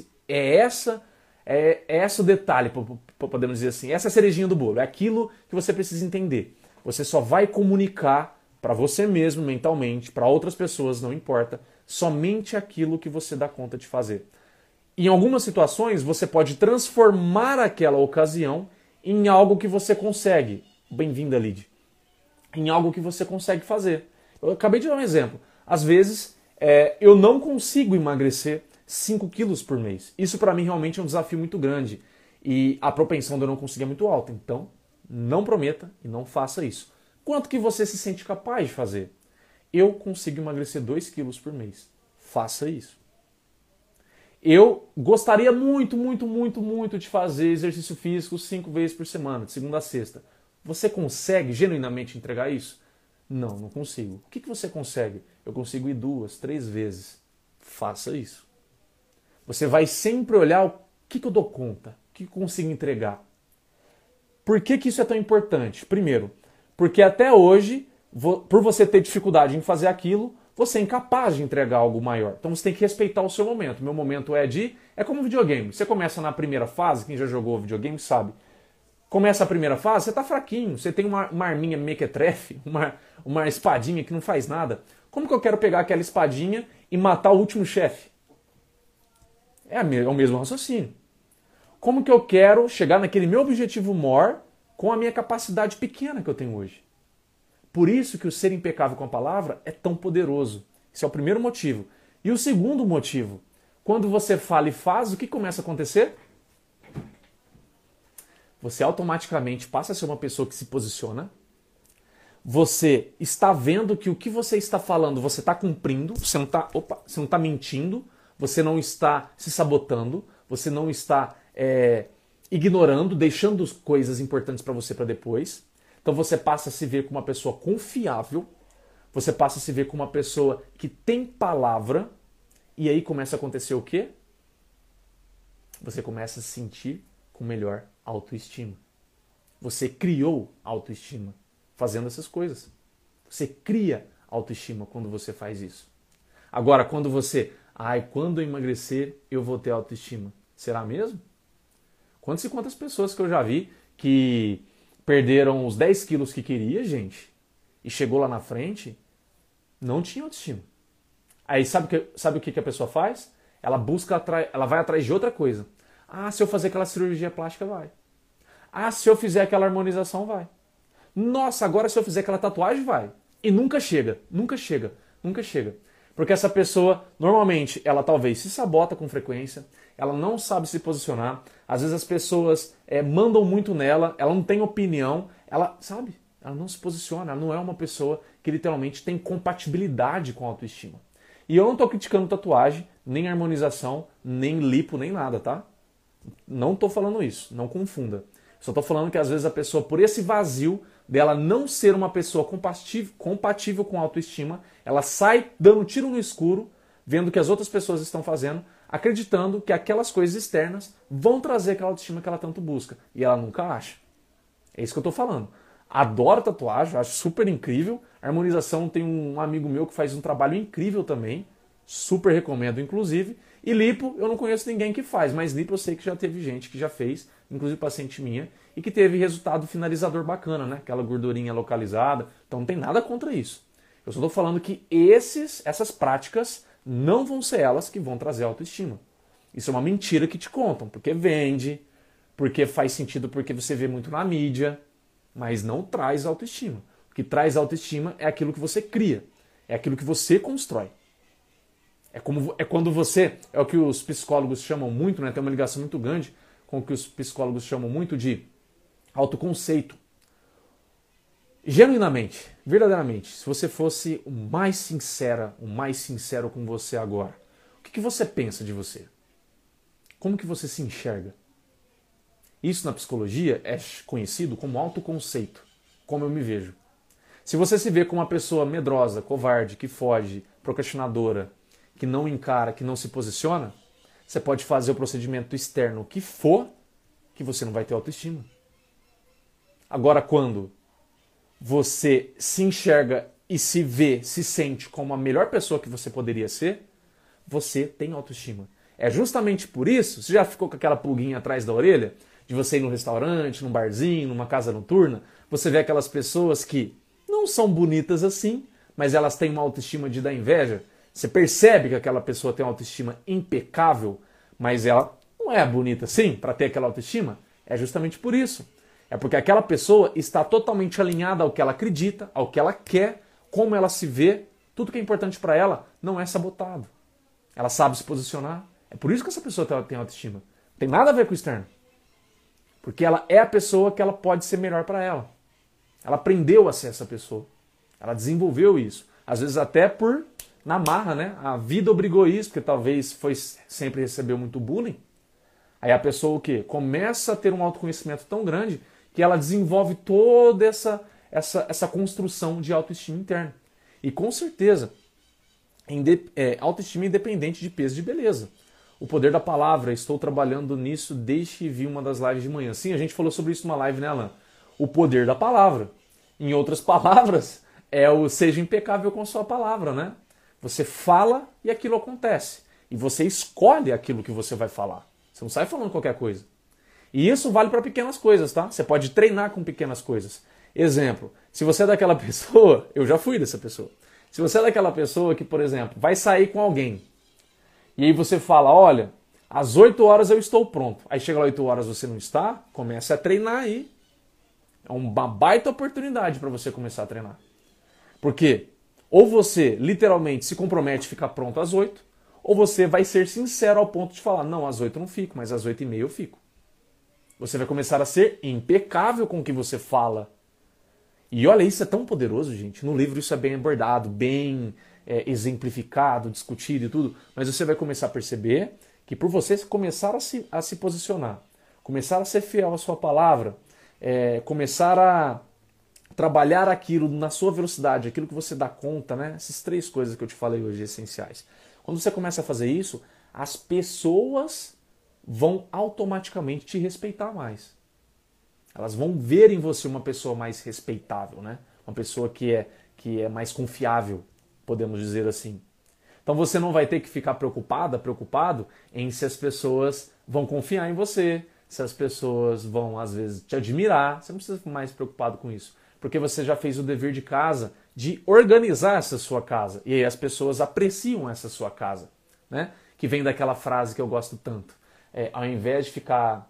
Esse o detalhe, podemos dizer assim. Essa é a cerejinha do bolo. É aquilo que você precisa entender. Você só vai comunicar para você mesmo, mentalmente, para outras pessoas, não importa, somente aquilo que você dá conta de fazer. Em algumas situações, você pode transformar aquela ocasião em algo que você consegue. Bem-vinda, Lid. Em algo que você consegue fazer. Eu acabei de dar um exemplo. Às vezes, eu não consigo emagrecer 5 quilos por mês. Isso para mim realmente é um desafio muito grande. E a propensão de eu não conseguir é muito alta. Então, não prometa e não faça isso. Quanto que você se sente capaz de fazer? Eu consigo emagrecer 2 quilos por mês. Faça isso. Eu gostaria muito, muito, muito, muito de fazer exercício físico 5 vezes por semana, de segunda a sexta. Você consegue genuinamente entregar isso? Não, não consigo. O que você consegue? Eu consigo ir 2, 3 vezes. Faça isso. Você vai sempre olhar o que eu dou conta, o que eu consigo entregar. Por que isso é tão importante? Primeiro, porque até hoje, por você ter dificuldade em fazer aquilo, você é incapaz de entregar algo maior. Então você tem que respeitar o seu momento. Meu momento é como um videogame. Você começa na primeira fase, quem já jogou videogame sabe. Começa a primeira fase, você tá fraquinho, você tem uma arminha mequetrefe, uma espadinha que não faz nada. Como que eu quero pegar aquela espadinha e matar o último chefe? É o mesmo raciocínio. Como que eu quero chegar naquele meu objetivo maior com a minha capacidade pequena que eu tenho hoje? Por isso que o ser impecável com a palavra é tão poderoso. Esse é o primeiro motivo. E o segundo motivo, quando você fala e faz, o que começa a acontecer? Você automaticamente passa a ser uma pessoa que se posiciona. Você está vendo que o que você está falando, você está cumprindo, você não está mentindo, você não está se sabotando, você não está ignorando, deixando coisas importantes para você para depois. Então você passa a se ver como uma pessoa confiável, você passa a se ver como uma pessoa que tem palavra, e aí começa a acontecer o quê? Você começa a se sentir com melhor autoestima. Você criou autoestima fazendo essas coisas. Você cria autoestima quando você faz isso. Agora, quando quando eu emagrecer, eu vou ter autoestima. Será mesmo? Quantas e quantas pessoas que eu já vi que perderam os 10 quilos que queria, gente, e chegou lá na frente, não tinha autoestima. Aí sabe o que a pessoa faz? Ela vai atrás de outra coisa. Ah, se eu fazer aquela cirurgia plástica, vai. Ah, se eu fizer aquela harmonização, vai. Nossa, agora se eu fizer aquela tatuagem, vai. E nunca chega, nunca chega, nunca chega. Porque essa pessoa, normalmente, ela talvez se sabota com frequência, ela não sabe se posicionar, às vezes as pessoas mandam muito nela, ela não tem opinião, ela não se posiciona, ela não é uma pessoa que literalmente tem compatibilidade com a autoestima. E eu não estou criticando tatuagem, nem harmonização, nem lipo, nem nada, tá? Não estou falando isso, não confunda. Só estou falando que às vezes a pessoa, por esse vazio dela não ser uma pessoa compatível com a autoestima, ela sai dando tiro no escuro, vendo o que as outras pessoas estão fazendo, acreditando que aquelas coisas externas vão trazer aquela autoestima que ela tanto busca. E ela nunca acha. É isso que eu estou falando. Adoro tatuagem, acho super incrível. A harmonização, tem um amigo meu que faz um trabalho incrível também. Super recomendo, inclusive. E lipo, eu não conheço ninguém que faz, mas lipo eu sei que já teve gente que já fez, inclusive paciente minha, e que teve resultado finalizador bacana, né? Aquela gordurinha localizada. Então não tem nada contra isso. Eu só estou falando que essas práticas não vão ser elas que vão trazer autoestima. Isso é uma mentira que te contam, porque vende, porque faz sentido porque você vê muito na mídia, mas não traz autoestima. O que traz autoestima é aquilo que você cria, é aquilo que você constrói. É quando você, é o que os psicólogos chamam muito, né? Tem uma ligação muito grande com o que os psicólogos chamam muito de autoconceito. Genuinamente, verdadeiramente, se você fosse o mais sincero com você agora, o que você pensa de você? Como que você se enxerga? Isso na psicologia é conhecido como autoconceito, como eu me vejo. Se você se vê como uma pessoa medrosa, covarde, que foge, procrastinadora, que não encara, que não se posiciona, você pode fazer o procedimento externo que for, que você não vai ter autoestima. Agora, quando você se enxerga e se vê, se sente como a melhor pessoa que você poderia ser, você tem autoestima. É justamente por isso, você já ficou com aquela pulguinha atrás da orelha, de você ir num restaurante, num barzinho, numa casa noturna, você vê aquelas pessoas que não são bonitas assim, mas elas têm uma autoestima de dar inveja. Você percebe que aquela pessoa tem uma autoestima impecável, mas ela não é bonita assim para ter aquela autoestima? É justamente por isso. É porque aquela pessoa está totalmente alinhada ao que ela acredita, ao que ela quer, como ela se vê. Tudo que é importante para ela não é sabotado. Ela sabe se posicionar. É por isso que essa pessoa tem autoestima. Não tem nada a ver com o externo. Porque ela é a pessoa que ela pode ser melhor para ela. Ela aprendeu a ser essa pessoa. Ela desenvolveu isso. Às vezes até por na marra, né? A vida obrigou isso, porque talvez sempre recebeu muito bullying. Aí a pessoa o quê? Começa a ter um autoconhecimento tão grande que ela desenvolve toda essa construção de autoestima interna. E com certeza, autoestima independente de peso e de beleza. O poder da palavra, estou trabalhando nisso desde que vi uma das lives de manhã. Sim, a gente falou sobre isso numa live, né, Alan? O poder da palavra. Em outras palavras, é o seja impecável com sua palavra, né? Você fala e aquilo acontece. E você escolhe aquilo que você vai falar. Você não sai falando qualquer coisa. E isso vale para pequenas coisas, tá? Você pode treinar com pequenas coisas. Exemplo, se você é daquela pessoa, eu já fui dessa pessoa. Se você é daquela pessoa que, por exemplo, vai sair com alguém, e aí você fala, olha, às 8 horas eu estou pronto. Aí chega lá 8 horas você não está, começa a treinar aí. É uma baita oportunidade para você começar a treinar. Porque ou você literalmente se compromete a ficar pronto às 8, ou você vai ser sincero ao ponto de falar, não, às 8 eu não fico, mas às 8h30 eu fico. Você vai começar a ser impecável com o que você fala. E olha, isso é tão poderoso, gente. No livro isso é bem abordado, bem exemplificado, discutido e tudo. Mas você vai começar a perceber que por você começar a se posicionar, começar a ser fiel à sua palavra, começar a trabalhar aquilo na sua velocidade, aquilo que você dá conta, né? Essas 3 coisas que eu te falei hoje essenciais. Quando você começa a fazer isso, as pessoas vão automaticamente te respeitar mais. Elas vão ver em você uma pessoa mais respeitável, né? Uma pessoa que é mais confiável, podemos dizer assim. Então você não vai ter que ficar preocupado em se as pessoas vão confiar em você, se as pessoas vão, às vezes, te admirar. Você não precisa ficar mais preocupado com isso. Porque você já fez o dever de casa de organizar essa sua casa. E aí as pessoas apreciam essa sua casa, né? Que vem daquela frase que eu gosto tanto. Ao invés de ficar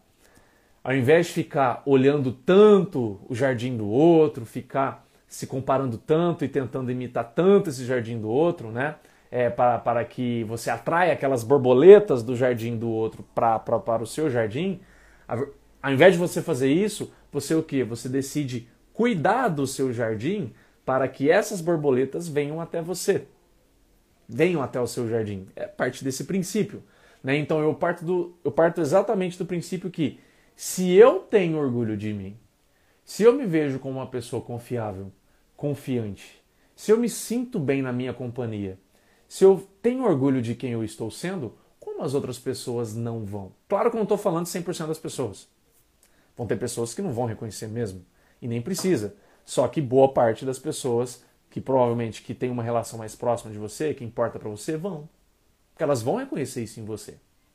olhando tanto o jardim do outro, ficar se comparando tanto e tentando imitar tanto esse jardim do outro, né? Para que você atraia aquelas borboletas do jardim do outro para o seu jardim, ao invés de você fazer isso, você o quê? Você decide cuidar do seu jardim para que essas borboletas venham até você, venham até o seu jardim. É parte desse princípio, né? Então eu parto exatamente do princípio que se eu tenho orgulho de mim, se eu me vejo como uma pessoa confiável, confiante, se eu me sinto bem na minha companhia, se eu tenho orgulho de quem eu estou sendo, como as outras pessoas não vão? Claro que eu não estou falando 100% das pessoas. Vão ter pessoas que não vão reconhecer mesmo. E nem precisa. Só que boa parte das pessoas que provavelmente que tem uma relação mais próxima de você, que importa para você, vão. Porque elas vão reconhecer isso em você.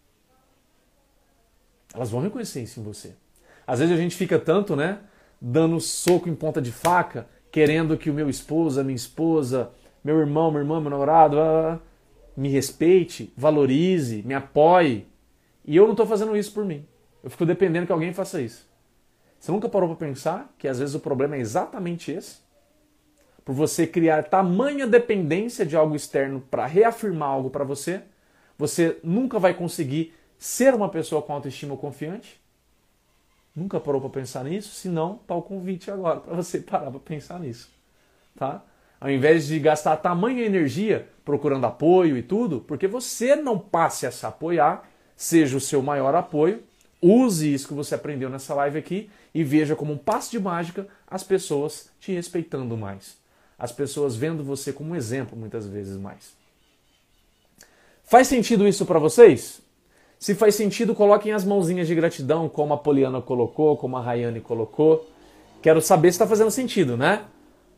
Elas vão reconhecer isso em você. Às vezes a gente fica tanto, né, dando soco em ponta de faca, querendo que o meu esposo, a minha esposa, meu irmão, minha irmã, meu namorado, me respeite, valorize, me apoie. E eu não estou fazendo isso por mim. Eu fico dependendo que alguém faça isso. Você nunca parou para pensar que às vezes o problema é exatamente esse? Por você criar tamanha dependência de algo externo para reafirmar algo para você, você nunca vai conseguir ser uma pessoa com autoestima confiante? Nunca parou para pensar nisso? Se não, tá o convite agora para você parar para pensar nisso, tá? Ao invés de gastar tamanha energia procurando apoio e tudo, porque você não passe a se apoiar, seja o seu maior apoio, use isso que você aprendeu nessa live aqui e veja como um passe de mágica as pessoas te respeitando mais. as pessoas vendo você como um exemplo muitas vezes mais. Faz sentido isso para vocês? Se faz sentido, coloquem as mãozinhas de gratidão, como a Poliana colocou, como a Rayane colocou. Quero saber se está fazendo sentido, né?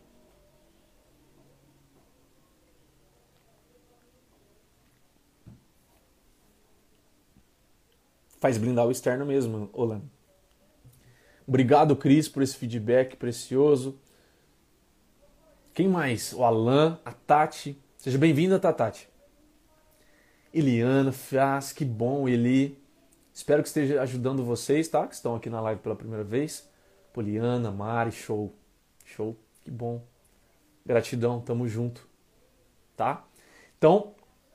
Faz blindar o externo mesmo, Olan. Obrigado, Cris, por esse feedback precioso. Quem mais? O Alan, a Tati. Seja bem-vinda, Tati. Eliana, Fias, que bom, Eli. Espero que esteja ajudando vocês, tá? Que estão aqui na live pela primeira vez. Poliana, Mari, show. Show, que bom. Gratidão, tamo junto. Tá? Então,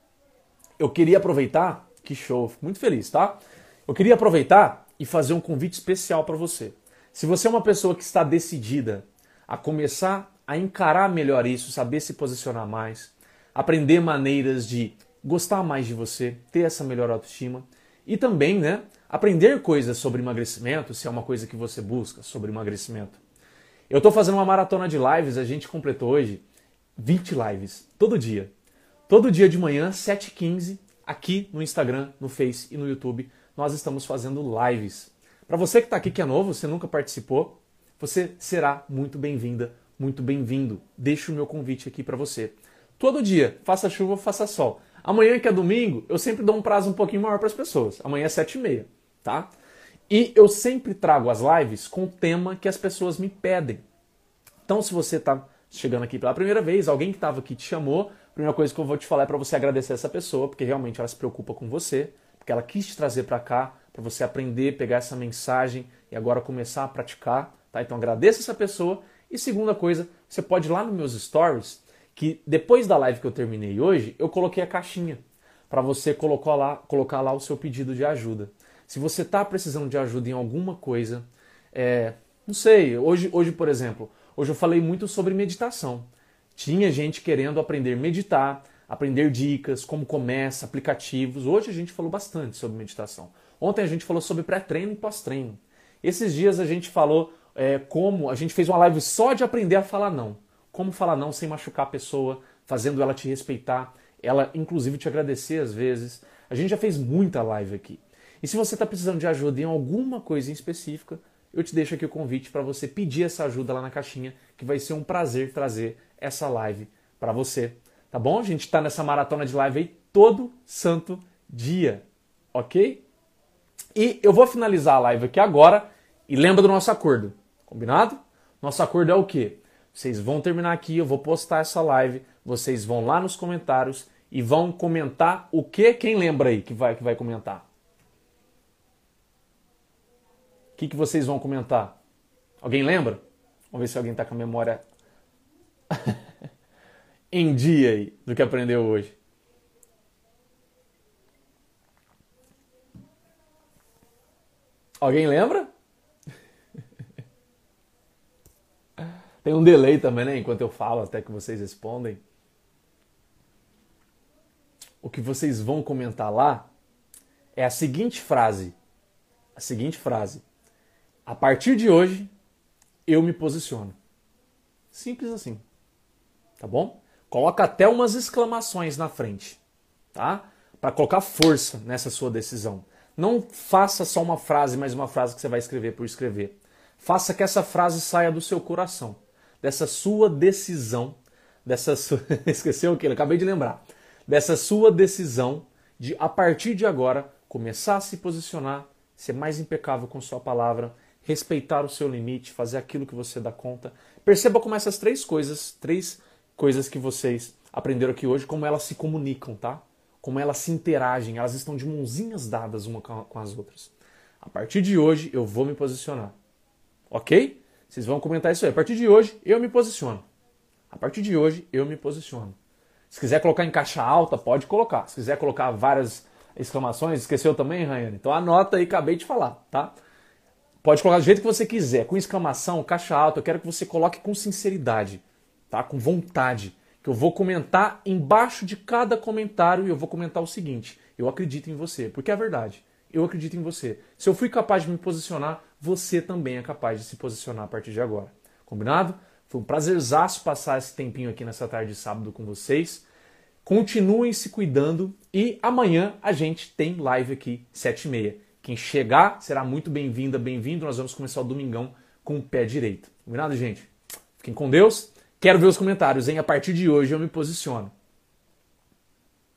eu queria aproveitar, que show, fico muito feliz, tá? Eu queria aproveitar e fazer um convite especial para você. Se você é uma pessoa que está decidida a começar a encarar melhor isso, saber se posicionar mais, aprender maneiras de gostar mais de você, ter essa melhor autoestima e também, né, aprender coisas sobre emagrecimento, se é uma coisa que você busca sobre emagrecimento. Eu estou fazendo uma maratona de lives, a gente completou hoje 20 lives, todo dia. Todo dia de manhã, 7h15, aqui no Instagram, no Face e no YouTube, nós estamos fazendo lives. Para você que está aqui que é novo, você nunca participou, você será muito bem-vinda, muito bem-vindo. Deixo o meu convite aqui para você. Todo dia, faça chuva, faça sol. Amanhã, que é domingo, eu sempre dou um prazo um pouquinho maior para as pessoas. Amanhã é 7h30, tá? E eu sempre trago as lives com o tema que as pessoas me pedem. Então, se você está chegando aqui pela primeira vez, alguém que estava aqui te chamou, a primeira coisa que eu vou te falar é para você agradecer essa pessoa, porque realmente ela se preocupa com você, porque ela quis te trazer para cá, para você aprender, pegar essa mensagem e agora começar a praticar, tá? Então agradeça essa pessoa. E segunda coisa, você pode ir lá nos meus stories, que depois da live que eu terminei hoje, eu coloquei a caixinha para você colocar lá o seu pedido de ajuda. Se você está precisando de ajuda em alguma coisa, não sei, hoje, por exemplo, hoje eu falei muito sobre meditação. Tinha gente querendo aprender a meditar, aprender dicas, como começa, aplicativos. Hoje a gente falou bastante sobre meditação. Ontem a gente falou sobre pré-treino e pós-treino. Esses dias a gente falou como a gente fez uma live só de aprender a falar não. Como falar não sem machucar a pessoa, fazendo ela te respeitar, ela inclusive te agradecer às vezes. A gente já fez muita live aqui. E se você está precisando de ajuda em alguma coisa em específica, eu te deixo aqui o convite para você pedir essa ajuda lá na caixinha, que vai ser um prazer trazer essa live para você. Tá bom? A gente está nessa maratona de live aí todo santo dia, ok? E eu vou finalizar a live aqui agora e lembra do nosso acordo, combinado? Nosso acordo é o quê? Vocês vão terminar aqui, eu vou postar essa live, vocês vão lá nos comentários e vão comentar o quê? Quem lembra aí que vai comentar? O que vocês vão comentar? Alguém lembra? Vamos ver se alguém está com a memória em dia aí do que aprendeu hoje. Alguém lembra? Tem um delay também, né? Enquanto eu falo, até que vocês respondem. O que vocês vão comentar lá é a seguinte frase. A seguinte frase. A partir de hoje, eu me posiciono. Simples assim. Tá bom? Coloca até umas exclamações na frente, tá? Para colocar força nessa sua decisão. Não faça só uma frase, mais uma frase que você vai escrever por escrever. Faça que essa frase saia do seu coração, dessa sua decisão, esqueceu o que? Eu acabei de lembrar. Dessa sua decisão de, a partir de agora, começar a se posicionar, ser mais impecável com sua palavra, respeitar o seu limite, fazer aquilo que você dá conta. Perceba como essas três coisas que vocês aprenderam aqui hoje, como elas se comunicam, tá? Como elas se interagem, elas estão de mãozinhas dadas uma com as outras. A partir de hoje, eu vou me posicionar. Ok? Vocês vão comentar isso aí. A partir de hoje, eu me posiciono. A partir de hoje, eu me posiciono. Se quiser colocar em caixa alta, pode colocar. Se quiser colocar várias exclamações, esqueceu também, Rayane? Então anota aí, acabei de falar, tá? Pode colocar do jeito que você quiser, com exclamação, caixa alta. Eu quero que você coloque com sinceridade, tá? Com vontade. Que eu vou comentar embaixo de cada comentário e eu vou comentar o seguinte: eu acredito em você, porque é verdade. Eu acredito em você. Se eu fui capaz de me posicionar, você também é capaz de se posicionar a partir de agora. Combinado? Foi um prazerzaço passar esse tempinho aqui nessa tarde de sábado com vocês. Continuem se cuidando e amanhã a gente tem live aqui, 7h30. Quem chegar será muito bem-vinda, bem-vindo. Nós vamos começar o domingão com o pé direito. Combinado, gente? Fiquem com Deus. Quero ver os comentários, hein? A partir de hoje eu me posiciono.